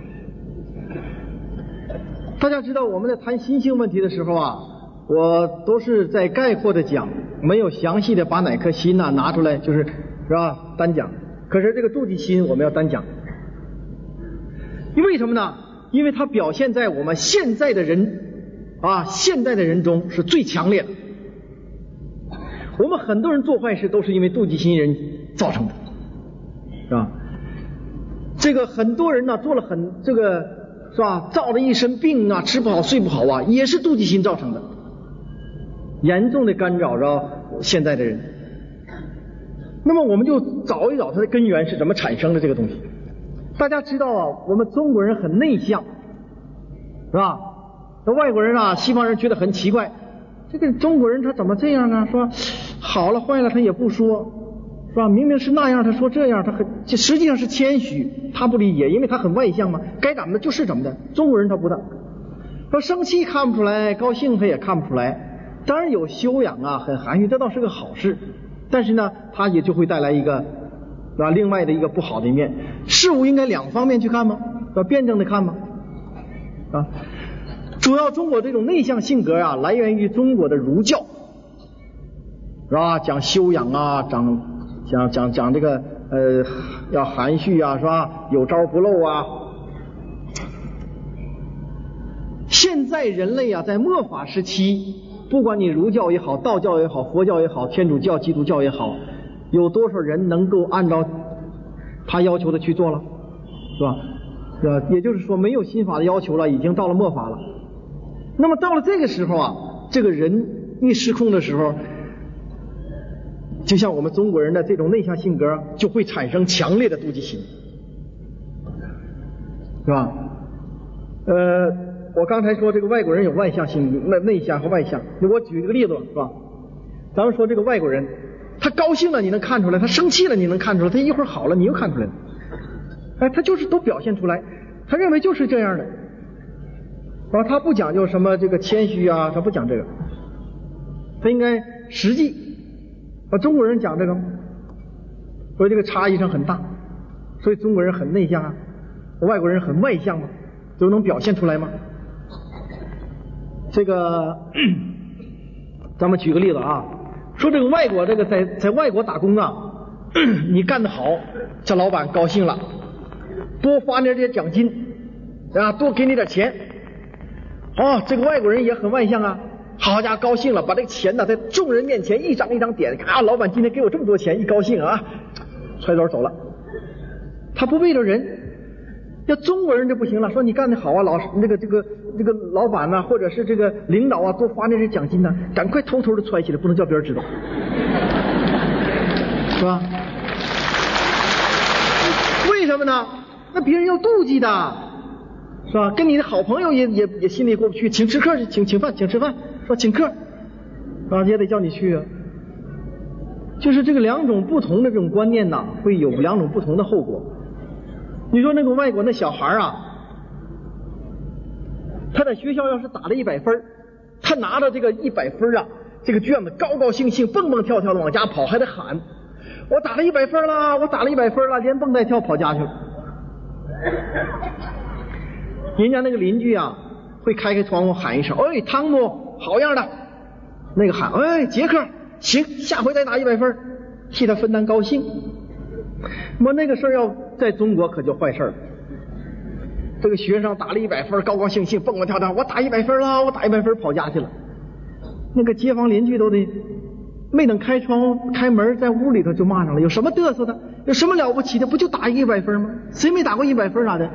大家知道我们在谈心性问题的时候啊，我都是在概括的讲，没有详细的把哪颗心呐、啊、拿出来，就是是吧单讲。可是这个妒忌心我们要单讲，因为什么呢？因为它表现在我们现在的人啊，现在的人中是最强烈的。我们很多人做坏事都是因为妒忌心人造成的，是吧？这个很多人呢做了很这个是吧，造了一身病啊，吃不好睡不好啊，也是妒忌心造成的，严重的干扰着现在的人。那么我们就找一找它的根源是怎么产生的这个东西。大家知道啊，我们中国人很内向，是吧？那外国人啊，西方人觉得很奇怪，这个中国人他怎么这样啊？说好了坏了他也不说，是吧？明明是那样他说这样，他很实际上是谦虚，他不理解，因为他很外向嘛，该怎么的就是怎么的。中国人他不的，说生气看不出来，高兴他也看不出来。当然有修养啊，很含蓄，这倒是个好事。但是呢，它也就会带来一个啊另外的一个不好的一面。事物应该两方面去看吗？要辩证的看吗？啊，主要中国这种内向性格啊，来源于中国的儒教，是吧？讲修养啊，讲讲讲讲这个呃要含蓄啊，是吧？有招不露啊。现在人类啊，在末法时期，不管你儒教也好，道教也好，佛教也好，天主教、基督教也好，有多少人能够按照他要求的去做了，是吧？是吧？也就是说，没有心法的要求了，已经到了末法了。那么到了这个时候啊，这个人一失控的时候，就像我们中国人的这种内向性格，就会产生强烈的妒忌心，是吧？呃，我刚才说这个外国人有外向性、内内向和外向，我举一个例子，是吧？咱们说这个外国人，他高兴了你能看出来，他生气了你能看出来，他一会儿好了你又看出来了，哎，他就是都表现出来，他认为就是这样的，啊，他不讲究什么这个谦虚啊，他不讲这个，他应该实际。啊，中国人讲这个，所以这个差异上很大，所以中国人很内向啊，外国人很外向嘛，都能表现出来吗？这个，咱们举个例子啊，说这个外国这个在在外国打工啊，你干得好，这老板高兴了，多发点点奖金啊，多给你点钱。哦，这个外国人也很外向啊。好家伙，高兴了，把这个钱呢在众人面前一张一张点，啊，老板今天给我这么多钱，一高兴啊，揣兜走了。他不为了人，要中国人就不行了，说你干得好啊，老那个这个这个老板呐、啊，或者是这个领导啊，多发那些奖金呢、啊，赶快偷偷的揣起来，不能叫别人知道，是吧？为什么呢？那别人要妒忌的，是吧？跟你的好朋友也也也心里过不去，请吃客，请请饭，请吃饭。说请客啊，也得叫你去啊。就是这个两种不同的这种观念呐，会有两种不同的后果。你说那个外国那小孩啊，他在学校要是打了一百分，他拿着这个一百分啊，这个卷子高高兴兴、蹦蹦跳跳的往家跑，还得喊：“我打了一百分啦！我打了一百分啦！”连蹦带跳跑家去了。人家那个邻居啊，会开开窗户喊一声：“哎，汤姆！”好样的，那个喊，哎，杰克，行，下回再打一百分，替他分担高兴。我那个事儿要在中国可就坏事了。这个学生打了一百分，高高兴兴，蹦蹦跳跳，我打一百分了，我打一百分，跑家去了。那个街坊邻居都得没等开窗户开门，在屋里头就骂上了，有什么嘚瑟的？有什么了不起的？不就打一百分吗？谁没打过一百分啥的？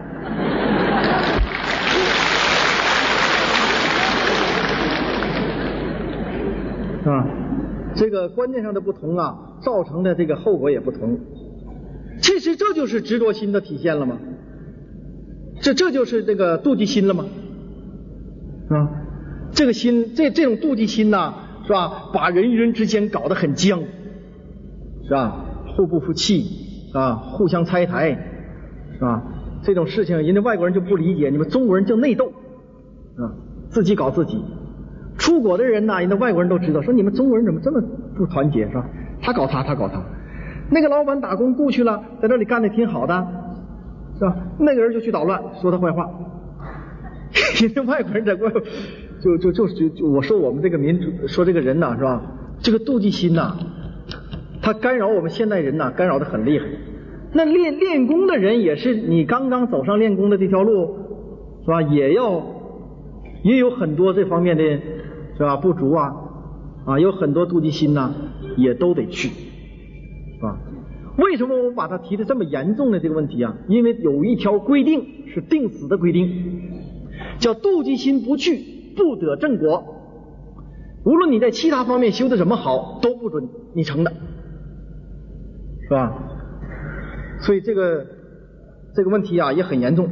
啊，这个观念上的不同啊，造成的这个后果也不同。其实这就是执着心的体现了吗？这这就是这个妒忌心了吗？啊，这个心，这这种妒忌心呐，是吧？把人与人之间搞得很僵，是吧？互不服气啊，互相拆台，是吧？这种事情，人家外国人就不理解，你们中国人就内斗啊，自己搞自己。出出国的人呐，人家外国人都知道，说你们中国人怎么这么不团结，是吧？他搞他，他搞他。那个老板打工雇去了，在这里干的挺好的，是吧？那个人就去捣乱，说他坏话。人家外国人在过，就就就就就我说我们这个民主，说这个人呐，是吧？这个妒忌心呐，他干扰我们现代人呐，干扰的很厉害。那练练功的人也是，你刚刚走上练功的这条路，是吧？也要也有很多这方面的，是吧？不足啊，啊，有很多妒忌心呐，也都得去，是吧？为什么我把它提的这么严重的这个问题啊？因为有一条规定是定死的规定，叫妒忌心不去，不得正果。无论你在其他方面修的怎么好，都不准你成的，是吧？所以这个这个问题啊也很严重，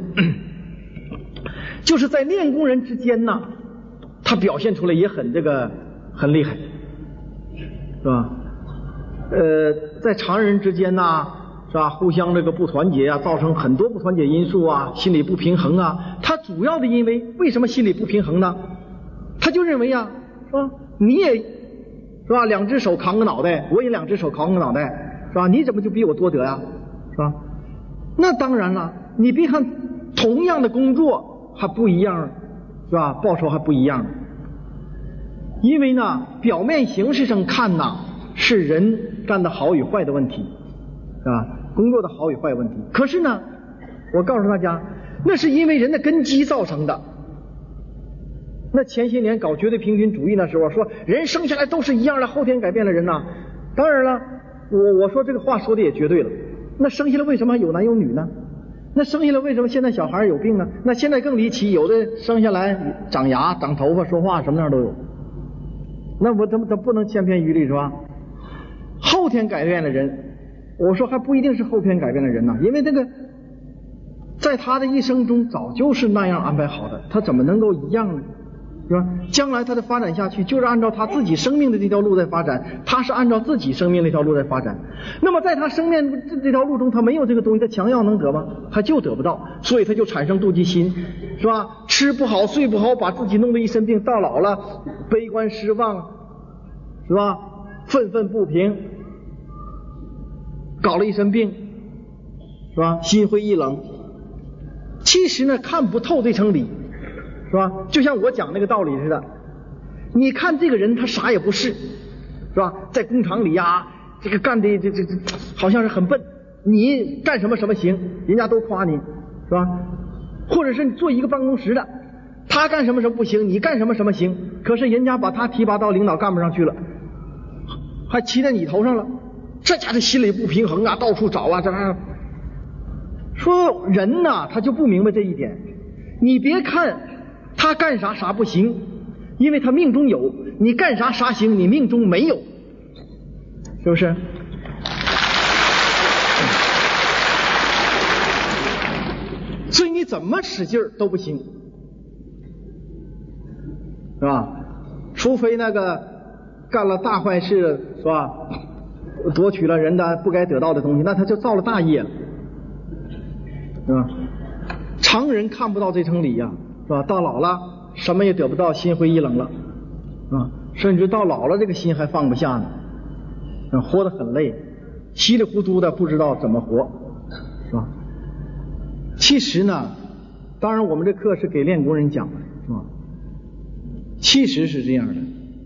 就是在练功人之间呢，他表现出来也很这个很厉害，是吧？呃，在常人之间呢，是吧？互相这个不团结啊，造成很多不团结因素啊，心理不平衡啊。他主要的因为为什么心理不平衡呢？他就认为啊，是吧？你也是吧？两只手扛个脑袋，我也两只手扛个脑袋，是吧？你怎么就比我多得呀？是吧？那当然了，你别看同样的工作还不一样，是吧？报酬还不一样，因为呢，表面形式上看呢，是人干的好与坏的问题，是吧？工作的好与坏问题。可是呢，我告诉大家，那是因为人的根基造成的。那前些年搞绝对平均主义那时候说人生下来都是一样的，后天改变了人呐。当然了，我我说这个话说的也绝对了。那生下来为什么有男有女呢？那生下来为什么现在小孩有病呢？那现在更离奇，有的生下来长牙、长头发、说话什么样都有。那我怎么怎么不能千篇一律是吧？后天改变了人，我说还不一定是后天改变了人呢，因为这个在他的一生中早就是那样安排好的，他怎么能够一样呢？是吧？将来他的发展下去，就是按照他自己生命的这条路在发展，他是按照自己生命那条路在发展。那么在他生命这这条路中，他没有这个东西，他强要能得吗？他就得不到，所以他就产生妒忌心，是吧？吃不好，睡不好，把自己弄得一身病，到老了悲观失望，是吧？愤愤不平，搞了一身病，是吧？心灰意冷。其实呢，看不透这层理。是吧？就像我讲那个道理似的，你看这个人他啥也不是，是吧？在工厂里呀，这个干的这这这好像是很笨，你干什么什么行，人家都夸你，是吧？或者是你做一个办公室的，他干什么什么不行，你干什么什么行，可是人家把他提拔到领导干部上去了，还骑在你头上了，这家的心里不平衡啊，到处找啊，这样说人呐，他就不明白这一点。你别看他干啥啥不行，因为他命中有，你干啥啥行，你命中没有，是不是？所以你怎么使劲儿都不行，是吧？除非那个干了大坏事，是吧？夺取了人的不该得到的东西，那他就造了大业了，是吧？常人看不到这层理呀、啊，是吧？到老了什么也得不到，心灰意冷了，啊，甚至到老了这个心还放不下呢，啊，活得很累，稀里糊涂的不知道怎么活，是吧？其实呢，当然我们这课是给练功人讲的，是吧？其实是这样的，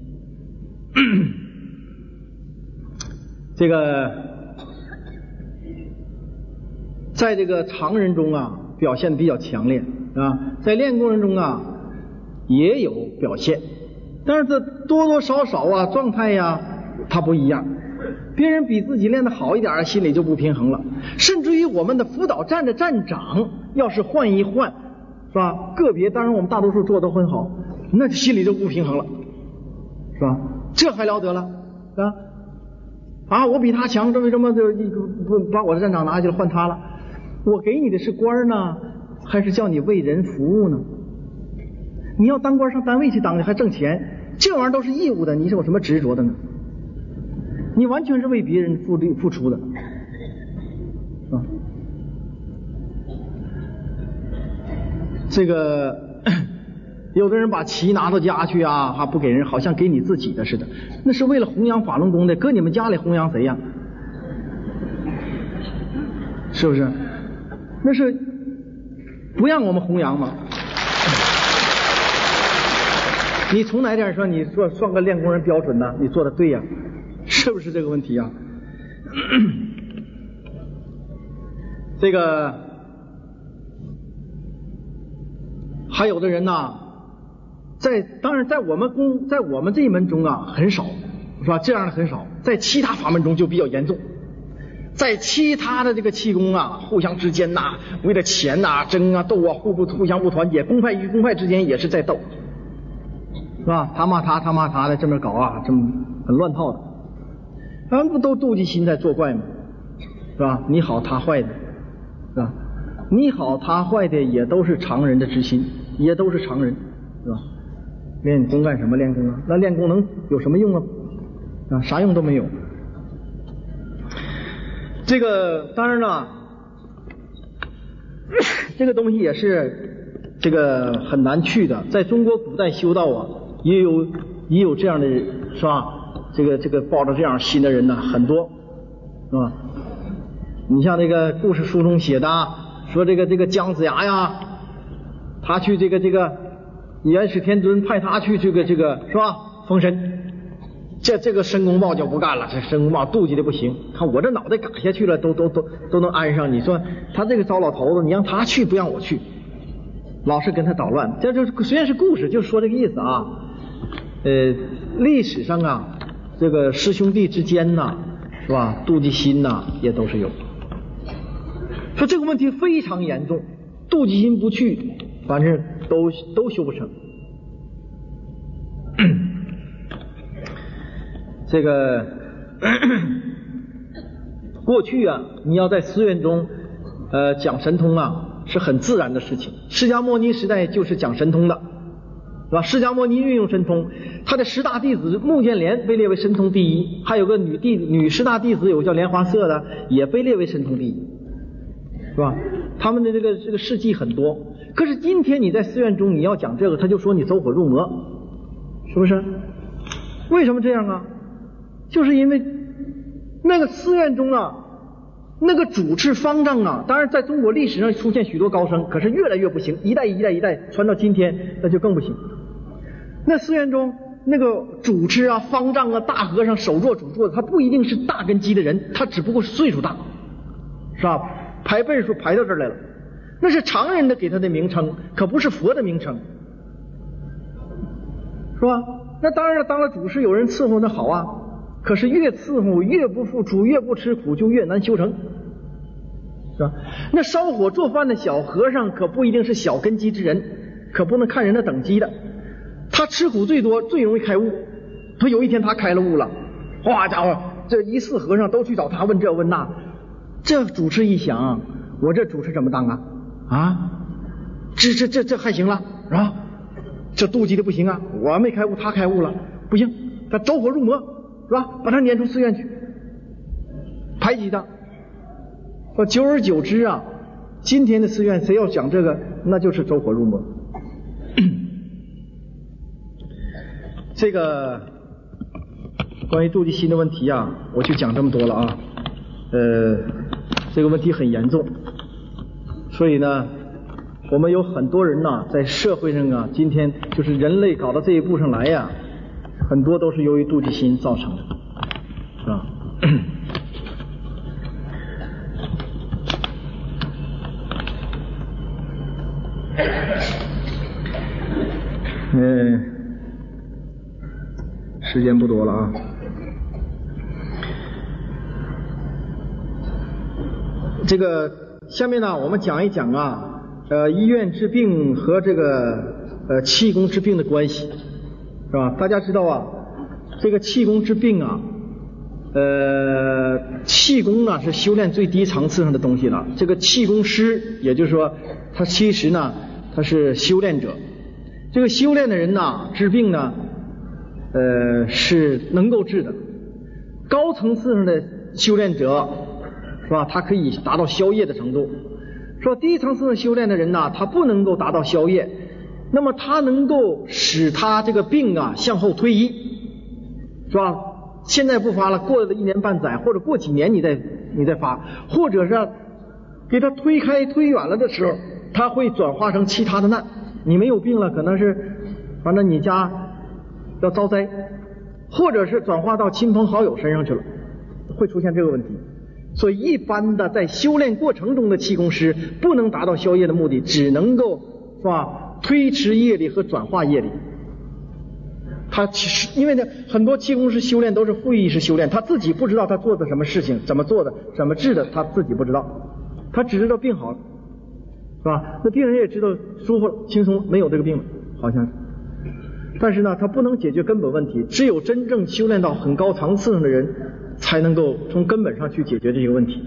这个在这个常人中啊表现比较强烈啊，在练功人中啊也有表现，但是这多多少少啊状态呀它不一样，别人比自己练得好一点，心里就不平衡了。甚至于我们的辅导站的站长要是换一换，是吧？个别当然我们大多数做得都很好，那心里就不平衡了，是吧？这还了得了啊！啊，我比他强，这为什么就不把我的站长拿去了换他了？我给你的是官呢，还是叫你为人服务呢？你要当官上单位去当的还挣钱，这玩意儿都是义务的，你是有什么执着的呢？你完全是为别人付付出的，啊，这个有的人把旗拿到家去啊，还不给人，好像给你自己的似的，那是为了弘扬法轮功的，搁你们家里弘扬谁呀？是不是？那是不让我们弘扬吗？你从哪点说你做算个练功人标准呢？你做的对呀，是不是这个问题呀？这个还有的人呢，在当然在我们功在我们这一门中啊很少，是吧？这样的很少，在其他法门中就比较严重。在其他的这个气功啊，互相之间呐、啊，为了钱呐、啊、争啊斗啊，互不互相不团结，公派与公派之间也是在斗，是吧？他骂他，他骂他的，这么搞啊，这么很乱套的，咱不都妒忌心在作怪吗？是吧？你好他坏的，是吧？你好他坏的也都是常人的之心，也都是常人，是吧？练功干什么？练功啊？那练功能有什么用啊？啊，啥用都没有。这个当然了，这个东西也是这个很难去的。在中国古代修道啊，也有也有这样的，是吧？这个这个抱着这样心的人呢，很多，是吧？你像这个故事书中写的，说这个这个姜子牙呀，他去这个这个元始天尊派他去这个这个是吧？封神。这这个申公豹就不干了，这申公豹妒忌的不行，看我这脑袋嘎下去了，都都都都能安上。你说他这个糟老头子，你让他去不让我去，老是跟他捣乱。这就虽然是故事，就是说这个意思啊。呃，历史上啊，这个师兄弟之间呐，是吧？妒忌心呐，也都是有。说这个问题非常严重，妒忌心不去，反正都都修不成。这个过去啊，你要在寺院中呃讲神通啊，是很自然的事情。释迦牟尼时代就是讲神通的，是吧？释迦牟尼运用神通，他的十大弟子目犍连被列为神通第一，还有个女弟女十大弟子有叫莲花色的，也被列为神通第一，是吧？他们的这个这个事迹很多。可是今天你在寺院中你要讲这个，他就说你走火入魔，是不是？为什么这样啊？就是因为那个寺院中啊，那个主持方丈啊，当然在中国历史上出现许多高僧，可是越来越不行，一代一代一代传到今天，那就更不行。那寺院中那个主持啊、方丈啊、大和尚首座主座，他不一定是大根基的人，他只不过是岁数大，是吧？排辈数排到这儿来了，那是常人的给他的名称，可不是佛的名称，是吧？那当然了，当了主持有人伺候那好啊。可是越伺候越不付出，越不吃苦，就越难修成，是吧？那烧火做饭的小和尚可不一定是小根基之人，可不能看人的等级的。他吃苦最多，最容易开悟。他有一天他开了悟了，哇家伙，这一寺和尚都去找他问这问那。这主持一想，我这主持怎么当啊？啊，这这这这还行了，是吧？这妒忌的不行啊！我没开悟，他开悟了，不行，他走火入魔。是吧？把他撵出寺院去，排挤他。说久而久之啊，今天的寺院谁要讲这个，那就是走火入魔。这个关于妒忌心的问题啊，我就讲这么多了啊。呃，这个问题很严重，所以呢，我们有很多人呐、啊，在社会上啊，今天就是人类搞到这一步上来呀、啊。很多都是由于妒忌心造成的，是吧？嗯，时间不多了啊。这个下面呢，我们讲一讲啊，呃，医院治病和这个呃气功治病的关系。是吧？大家知道啊，这个气功治病啊，呃，气功呢是修炼最低层次上的东西了。这个气功师，也就是说，他其实呢，他是修炼者。这个修炼的人呢，治病呢，呃，是能够治的。高层次上的修炼者，是吧？他可以达到消业的程度。说低层次上修炼的人呢，他不能够达到消业。 那么它能够使他这个病啊向后推移，是吧？现在不发了，过了一年半载或者过几年你再你再发，或者是给他推开推远了的时候，它会转化成其他的难。你没有病了，可能是反正你家要遭灾，或者是转化到亲朋好友身上去了，会出现这个问题。所以一般的在修炼过程中的气功师不能达到消业的目的，只能够是吧推迟业力和转化业力。他其实因为呢很多气功师修炼都是负意识修炼，他自己不知道他做的什么事情，怎么做的，怎么治的，他自己不知道，他只知道病好了，是吧？那病人也知道舒服了，轻松，没有这个病了，好像是。但是呢他不能解决根本问题，只有真正修炼到很高层次上的人才能够从根本上去解决这个问题。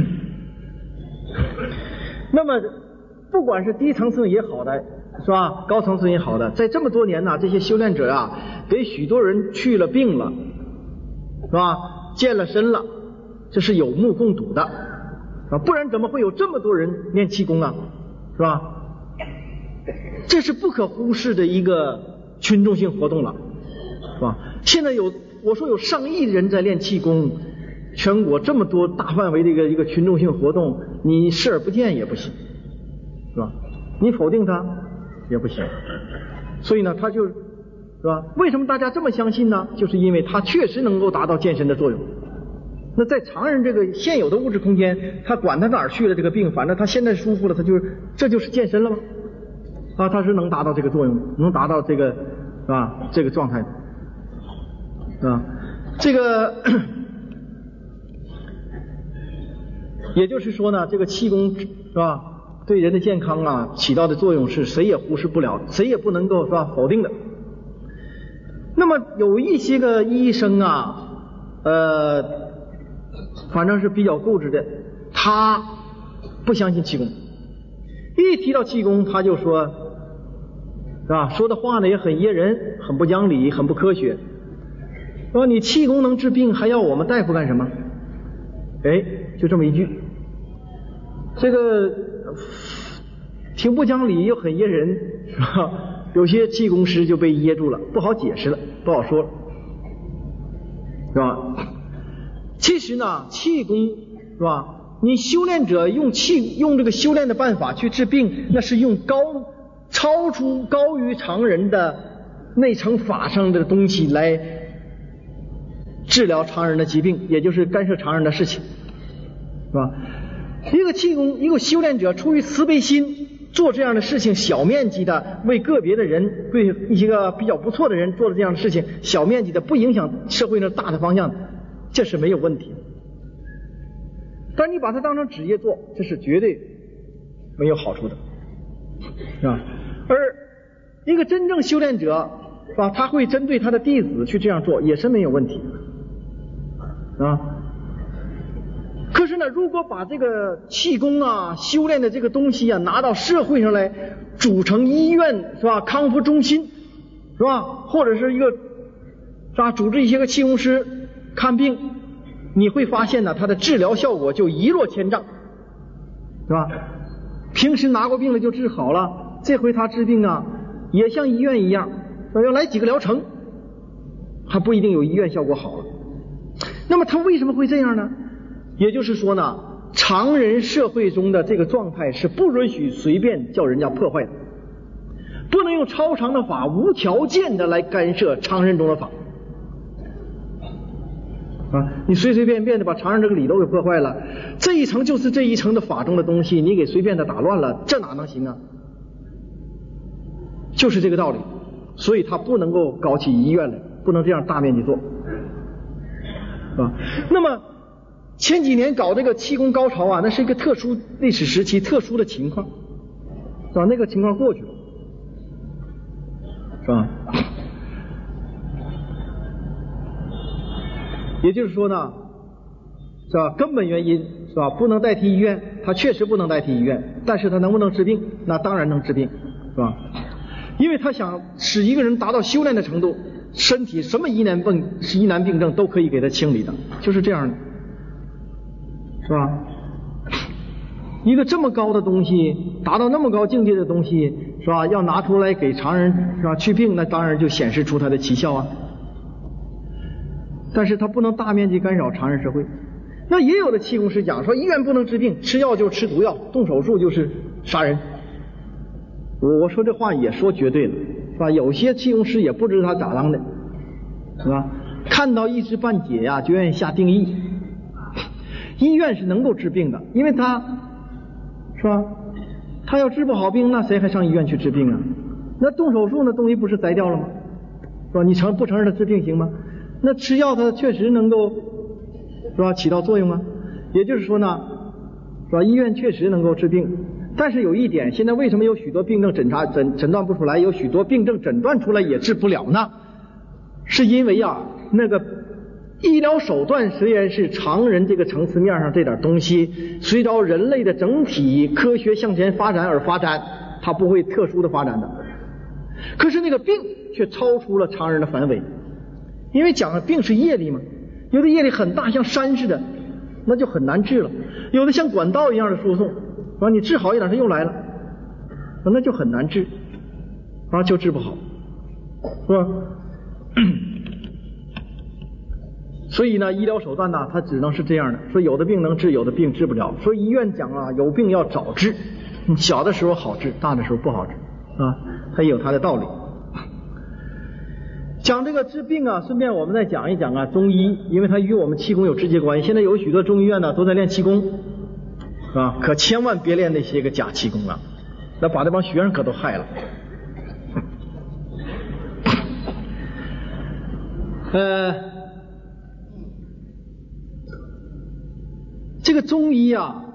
那么不管是低层次也好的，是吧？高层次也好的，在这么多年呢，这些修炼者啊，给许多人去了病了，是吧？健了身了，这是有目共睹的啊，不然怎么会有这么多人练气功啊，是吧？这是不可忽视的一个群众性活动了，是吧？现在有我说有上亿人在练气功，全国这么多大范围的一个一个群众性活动，你视而不见也不行，是吧？你否定它也不行。所以呢，它就是是吧？为什么大家这么相信呢？就是因为它确实能够达到健身的作用。那在常人这个现有的物质空间，他管他哪儿去了这个病，反正他现在舒服了，他就是这就是健身了吗？啊，它是能达到这个作用，能达到这个是吧？这个状态的，啊，这个也就是说呢，这个气功是吧，对人的健康啊起到的作用是谁也忽视不了，谁也不能够是吧否定的。那么有一些个医生啊，呃，反正是比较固执的，他不相信气功，一提到气功他就说，是吧？说的话呢也很噎人，很不讲理，很不科学。说你气功能治病，还要我们大夫干什么？哎，就这么一句，这个挺不讲理又很噎人，是吧？有些气功师就被噎住了，不好解释了，不好说了，是吧？其实呢，气功是吧？你修炼者用气用这个修炼的办法去治病，那是用高超出高于常人的内层法上的东西来治疗常人的疾病，也就是干涉常人的事情，是吧？一个气功，一个修炼者出于慈悲心做这样的事情，小面积的为个别的人，对一些个比较不错的人做的这样的事情，小面积的不影响社会的大的方向，这是没有问题的。但你把它当成职业做，这是绝对没有好处的，是吧？而一个真正修炼者，是吧？他会针对他的弟子去这样做，也是没有问题的，啊。可是呢，如果把这个气功啊、修炼的这个东西啊拿到社会上来，组成医院，是吧？康复中心，是吧？或者是一个，是吧？组织一些个气功师看病，你会发现呢，它的治疗效果就一落千丈，是吧？平时拿过病了就治好了，这回他治病啊，也像医院一样，要来几个疗程，还不一定有医院效果好了。那么他为什么会这样呢？也就是说呢，常人社会中的这个状态是不允许随便叫人家破坏的，不能用超常的法无条件的来干涉常人中的法啊！你随随便便的把常人这个理都给破坏了，这一层就是这一层的法中的东西，你给随便的打乱了，这哪能行啊？就是这个道理，所以他不能够搞起医院来，不能这样大面积做啊。那么前几年搞这个气功高潮啊，那是一个特殊历史时期特殊的情况，是吧？那个情况过去了，是吧？也就是说呢，是吧？根本原因是吧？不能代替医院，它确实不能代替医院，但是它能不能治病？那当然能治病，是吧？因为他想使一个人达到修炼的程度，身体什么疑难病疑难病症都可以给他清理的，就是这样的，是吧？ 一个这么高的东西，达到那么高境界的东西，是吧？要拿出来给常人是吧去病，那当然就显示出它的奇效啊。但是它不能大面积干扰常人社会。那也有的气功师讲说，医院不能治病，吃药就是吃毒药，动手术就是杀人。我我说这话也说绝对了，是吧？有些气功师也不知他咋当的，是吧？看到一知半解呀、啊，就愿意下定义。医院是能够治病的，因为他是吧？他要治不好病，那谁还上医院去治病啊？那动手术那东西不是摘掉了吗？是吧？你承不承认他治病行吗？那吃药它确实能够是吧起到作用啊。也就是说呢，是吧？医院确实能够治病，但是有一点，现在为什么有许多病症诊查诊诊断不出来，有许多病症诊断出来也治不了呢？是因为啊，那个医疗手段虽然是常人这个层次面上这点东西，随着人类的整体科学向前发展而发展，它不会特殊的发展的。可是那个病却超出了常人的范围，因为讲的病是业力嘛，有的业力很大，像山似的，那就很难治了；有的像管道一样的输送，啊，你治好一点，它又来了，那就很难治，啊，就治不好，是吧？所以呢，医疗手段呢，它只能是这样的，说有的病能治，有的病治不了。所以医院讲啊，有病要早治，小的时候好治，大的时候不好治啊，它也有它的道理。讲这个治病啊，顺便我们再讲一讲啊中医，因为它与我们气功有直接关系。现在有许多中医院呢都在练气功，啊，可千万别练那些个假气功了，那把这帮学生可都害了。呃，这个中医啊，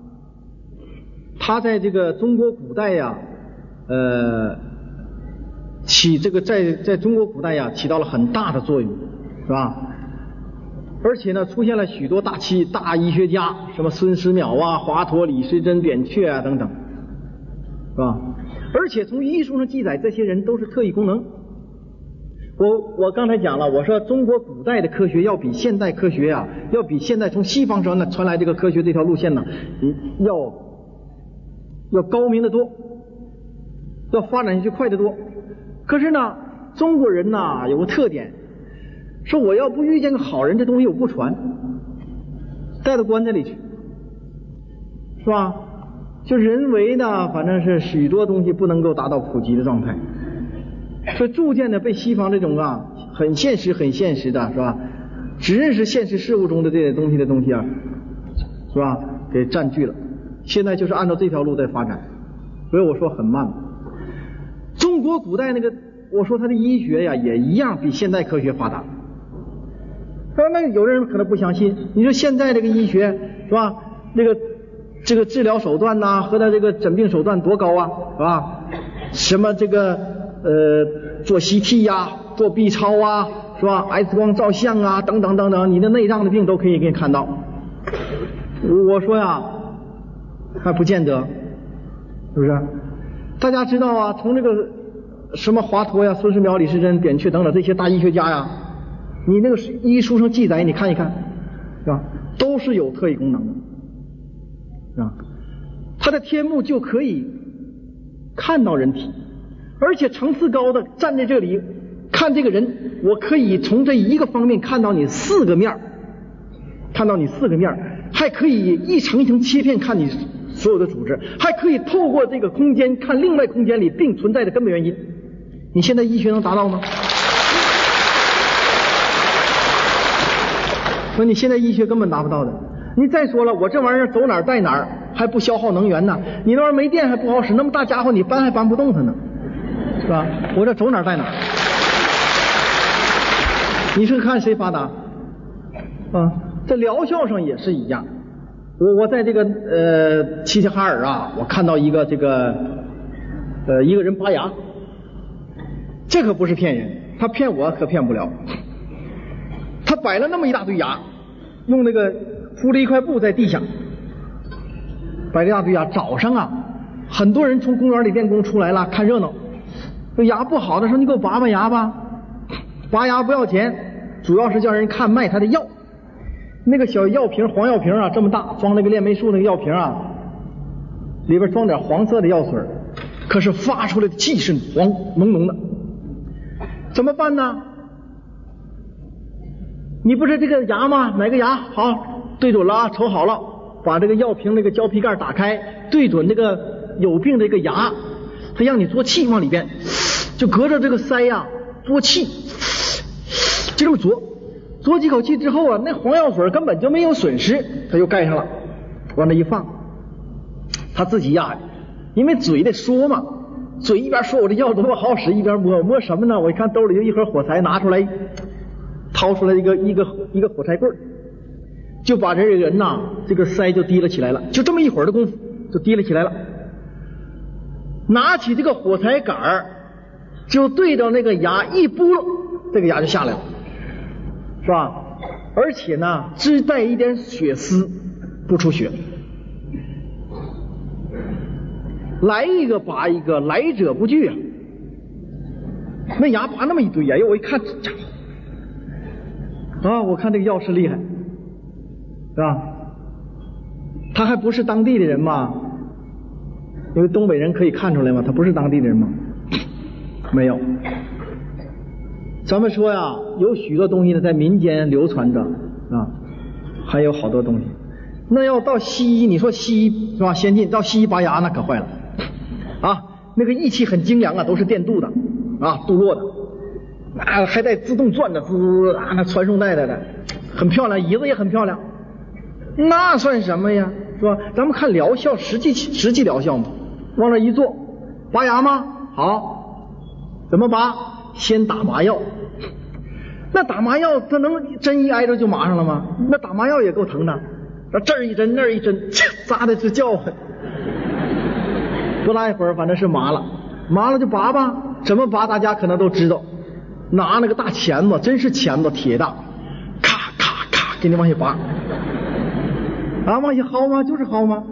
它在这个中国古代呀、啊，呃，起这个在在中国古代呀、啊、起到了很大的作用，是吧？而且呢，出现了许多大气大医学家，什么孙思邈啊、华佗、李时珍、扁鹊啊等等，是吧？而且从医书上记载，这些人都是特异功能。我我刚才讲了，我说中国古代的科学要比现代科学啊，要比现代从西方传的传来这个科学这条路线呢，要要高明得多，要发展下去快得多。可是呢，中国人呐有个特点，说我要不遇见个好人，这东西我不传，带到棺材里去，是吧？就人为的，反正是许多东西不能够达到普及的状态。所以逐渐的被西方这种啊很现实很现实的是吧，只认识现实事物中的这些东西的东西啊，是吧，给占据了。现在就是按照这条路在发展，所以我说很慢。中国古代那个，我说他的医学呀也一样比现代科学发达。那有的人可能不相信，你说现在这个医学是吧，那个这个治疗手段呐、啊、和他这个诊病手段多高啊，是吧？什么这个呃做 C T 呀、啊、做 B 超啊，是吧 ？X 光照相啊等等等等，你的内脏的病都可以给你看到。我说呀，还不见得，是不是？大家知道啊，从这个什么华佗呀、孙思邈、李时珍、扁鹊等等这些大医学家呀，你那个医书上记载，你看一看，是吧？都是有特异功能的，是吧？他的天目就可以看到人体，而且层次高的站在这里看这个人，我可以从这一个方面看到你四个面，看到你四个面，还可以一层一层切片看你所有的组织，还可以透过这个空间看另外空间里病存在的根本原因。你现在医学能达到吗？说你现在医学根本达不到的。你再说了，我这玩意儿走哪儿带哪儿，还不消耗能源呢？你那玩意儿没电还不好使，那么大家伙你搬还搬不动它呢，是吧？我这走哪儿带哪儿。你是看谁发达啊？在疗效上也是一样。我我在这个呃齐齐哈尔啊，我看到一个这个呃一个人拔牙，这可不是骗人，他骗我可骗不了。他摆了那么一大堆牙，用那个铺了一块布在地上，摆了一大堆牙。早上啊，很多人从公园里练功出来了看热闹，这牙不好的时候你给我拔拔牙吧，拔牙不要钱，主要是叫人看卖他的药。那个小药瓶黄药瓶啊这么大，装那个链霉素那个药瓶啊， 里边装点黄色的药水，可是发出来的气是黄浓浓的，怎么办呢？你不是这个牙吗？哪个牙？好，对准了啊，瞅好了，把这个药瓶那个胶皮盖打开，对准这个有病的这个牙，他让你嘬气往里边，就隔着这个腮呀、啊、嘬气，就这么嘬，嘬几口气之后啊，那黄药水根本就没有损失，他又盖上了，往那一放，他自己呀，因为嘴得说嘛，嘴一边说我这药多么好使，一边摸摸什么呢？我一看兜里有一盒火柴，拿出来，掏出来一个一个一个火柴棍，就把这个人呐，这个腮就提了起来了，就这么一会儿的功夫就提了起来了。拿起这个火柴杆就对着那个牙一拨弄，这个牙就下来了，是吧？而且呢，只带一点血丝，不出血。来一个拔一个，来者不拒啊！那牙拔那么一堆，哎呦，我一看，家伙啊，我看这个药师厉害，是吧？他还不是当地的人嘛？因为东北人可以看出来嘛，他不是当地的人嘛？没有。咱们说呀，有许多东西呢在民间流传着啊，还有好多东西。那要到西医，你说西医是吧？先进，到西医拔牙那可坏了啊！那个仪器很精良啊，都是电镀的啊，镀铬的，那还带自动转的，滋啊，那传送带来的，很漂亮，椅子也很漂亮。那算什么呀？是吧？咱们看疗效，实际实际疗效嘛，往那一坐，拔牙吗？好，怎么拔？先打麻药。那打麻药，它能针一挨着就麻上了吗？那打麻药也够疼的，这儿一针那儿一针，扎的是叫唤。不大一会儿，反正是麻了，麻了就拔吧。怎么拔？大家可能都知道，拿那个大钳子，真是钳子，铁的，咔咔咔，给你往下拔。啊，往下薅吗？就是薅吗？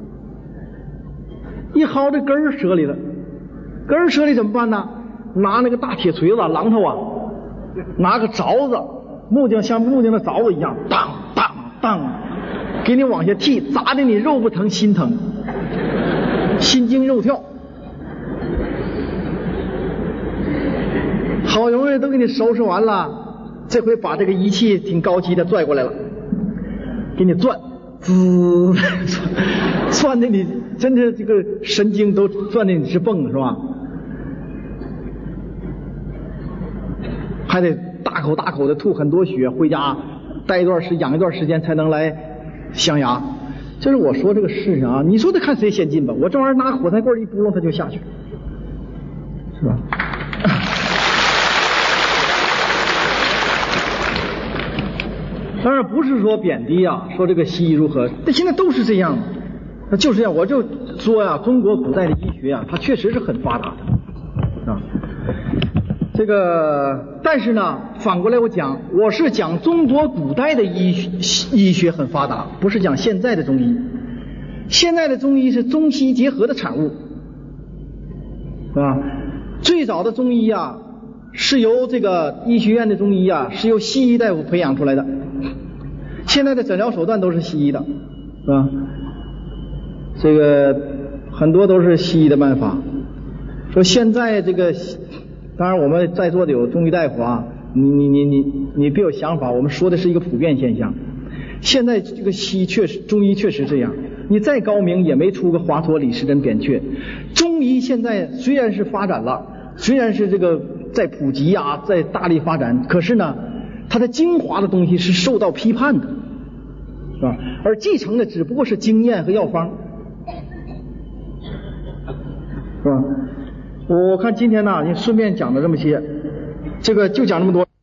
一薅这根儿折里了，根儿折里怎么办呢？拿那个大铁锤子，榔头啊，拿个凿子，木匠像木匠的凿子一样，当当当，给你往下剔，砸的你肉不疼心疼，心惊肉跳。好容易都给你收拾完了，这回把这个仪器挺高级的拽过来了，给你转。滋，转的你真的这个神经都转的你是蹦是吧？还得大口大口的吐很多血，回家待一段时养一段时间才能来镶牙。这是我说这个事情啊，你说得看谁先进吧？我这玩意儿拿火柴棍一拨弄它就下去，是吧？当然不是说贬低啊，说这个西医如何，这现在都是这样，那就是这样。我就说呀、啊，中国古代的医学啊，它确实是很发达的啊。这个，但是呢，反过来我讲，我是讲中国古代的医医学很发达，不是讲现在的中医。现在的中医是中西结合的产物，是吧？最早的中医啊，是由这个医学院的中医啊，是由西医大夫培养出来的。现在的诊疗手段都是西医的，是吧？这个很多都是西医的办法。说现在这个，当然我们在座的有中医大夫啊，你你你你你别有想法，我们说的是一个普遍现象。现在这个西医确实，中医确实这样，你再高明也没出个华佗、李时珍、扁鹊。中医现在虽然是发展了，虽然是这个在普及啊，在大力发展，可是呢，它的精华的东西是受到批判的，是吧？而继承的只不过是经验和药方，是吧？我看今天呢，你顺便讲了这么些，这个就讲这么多。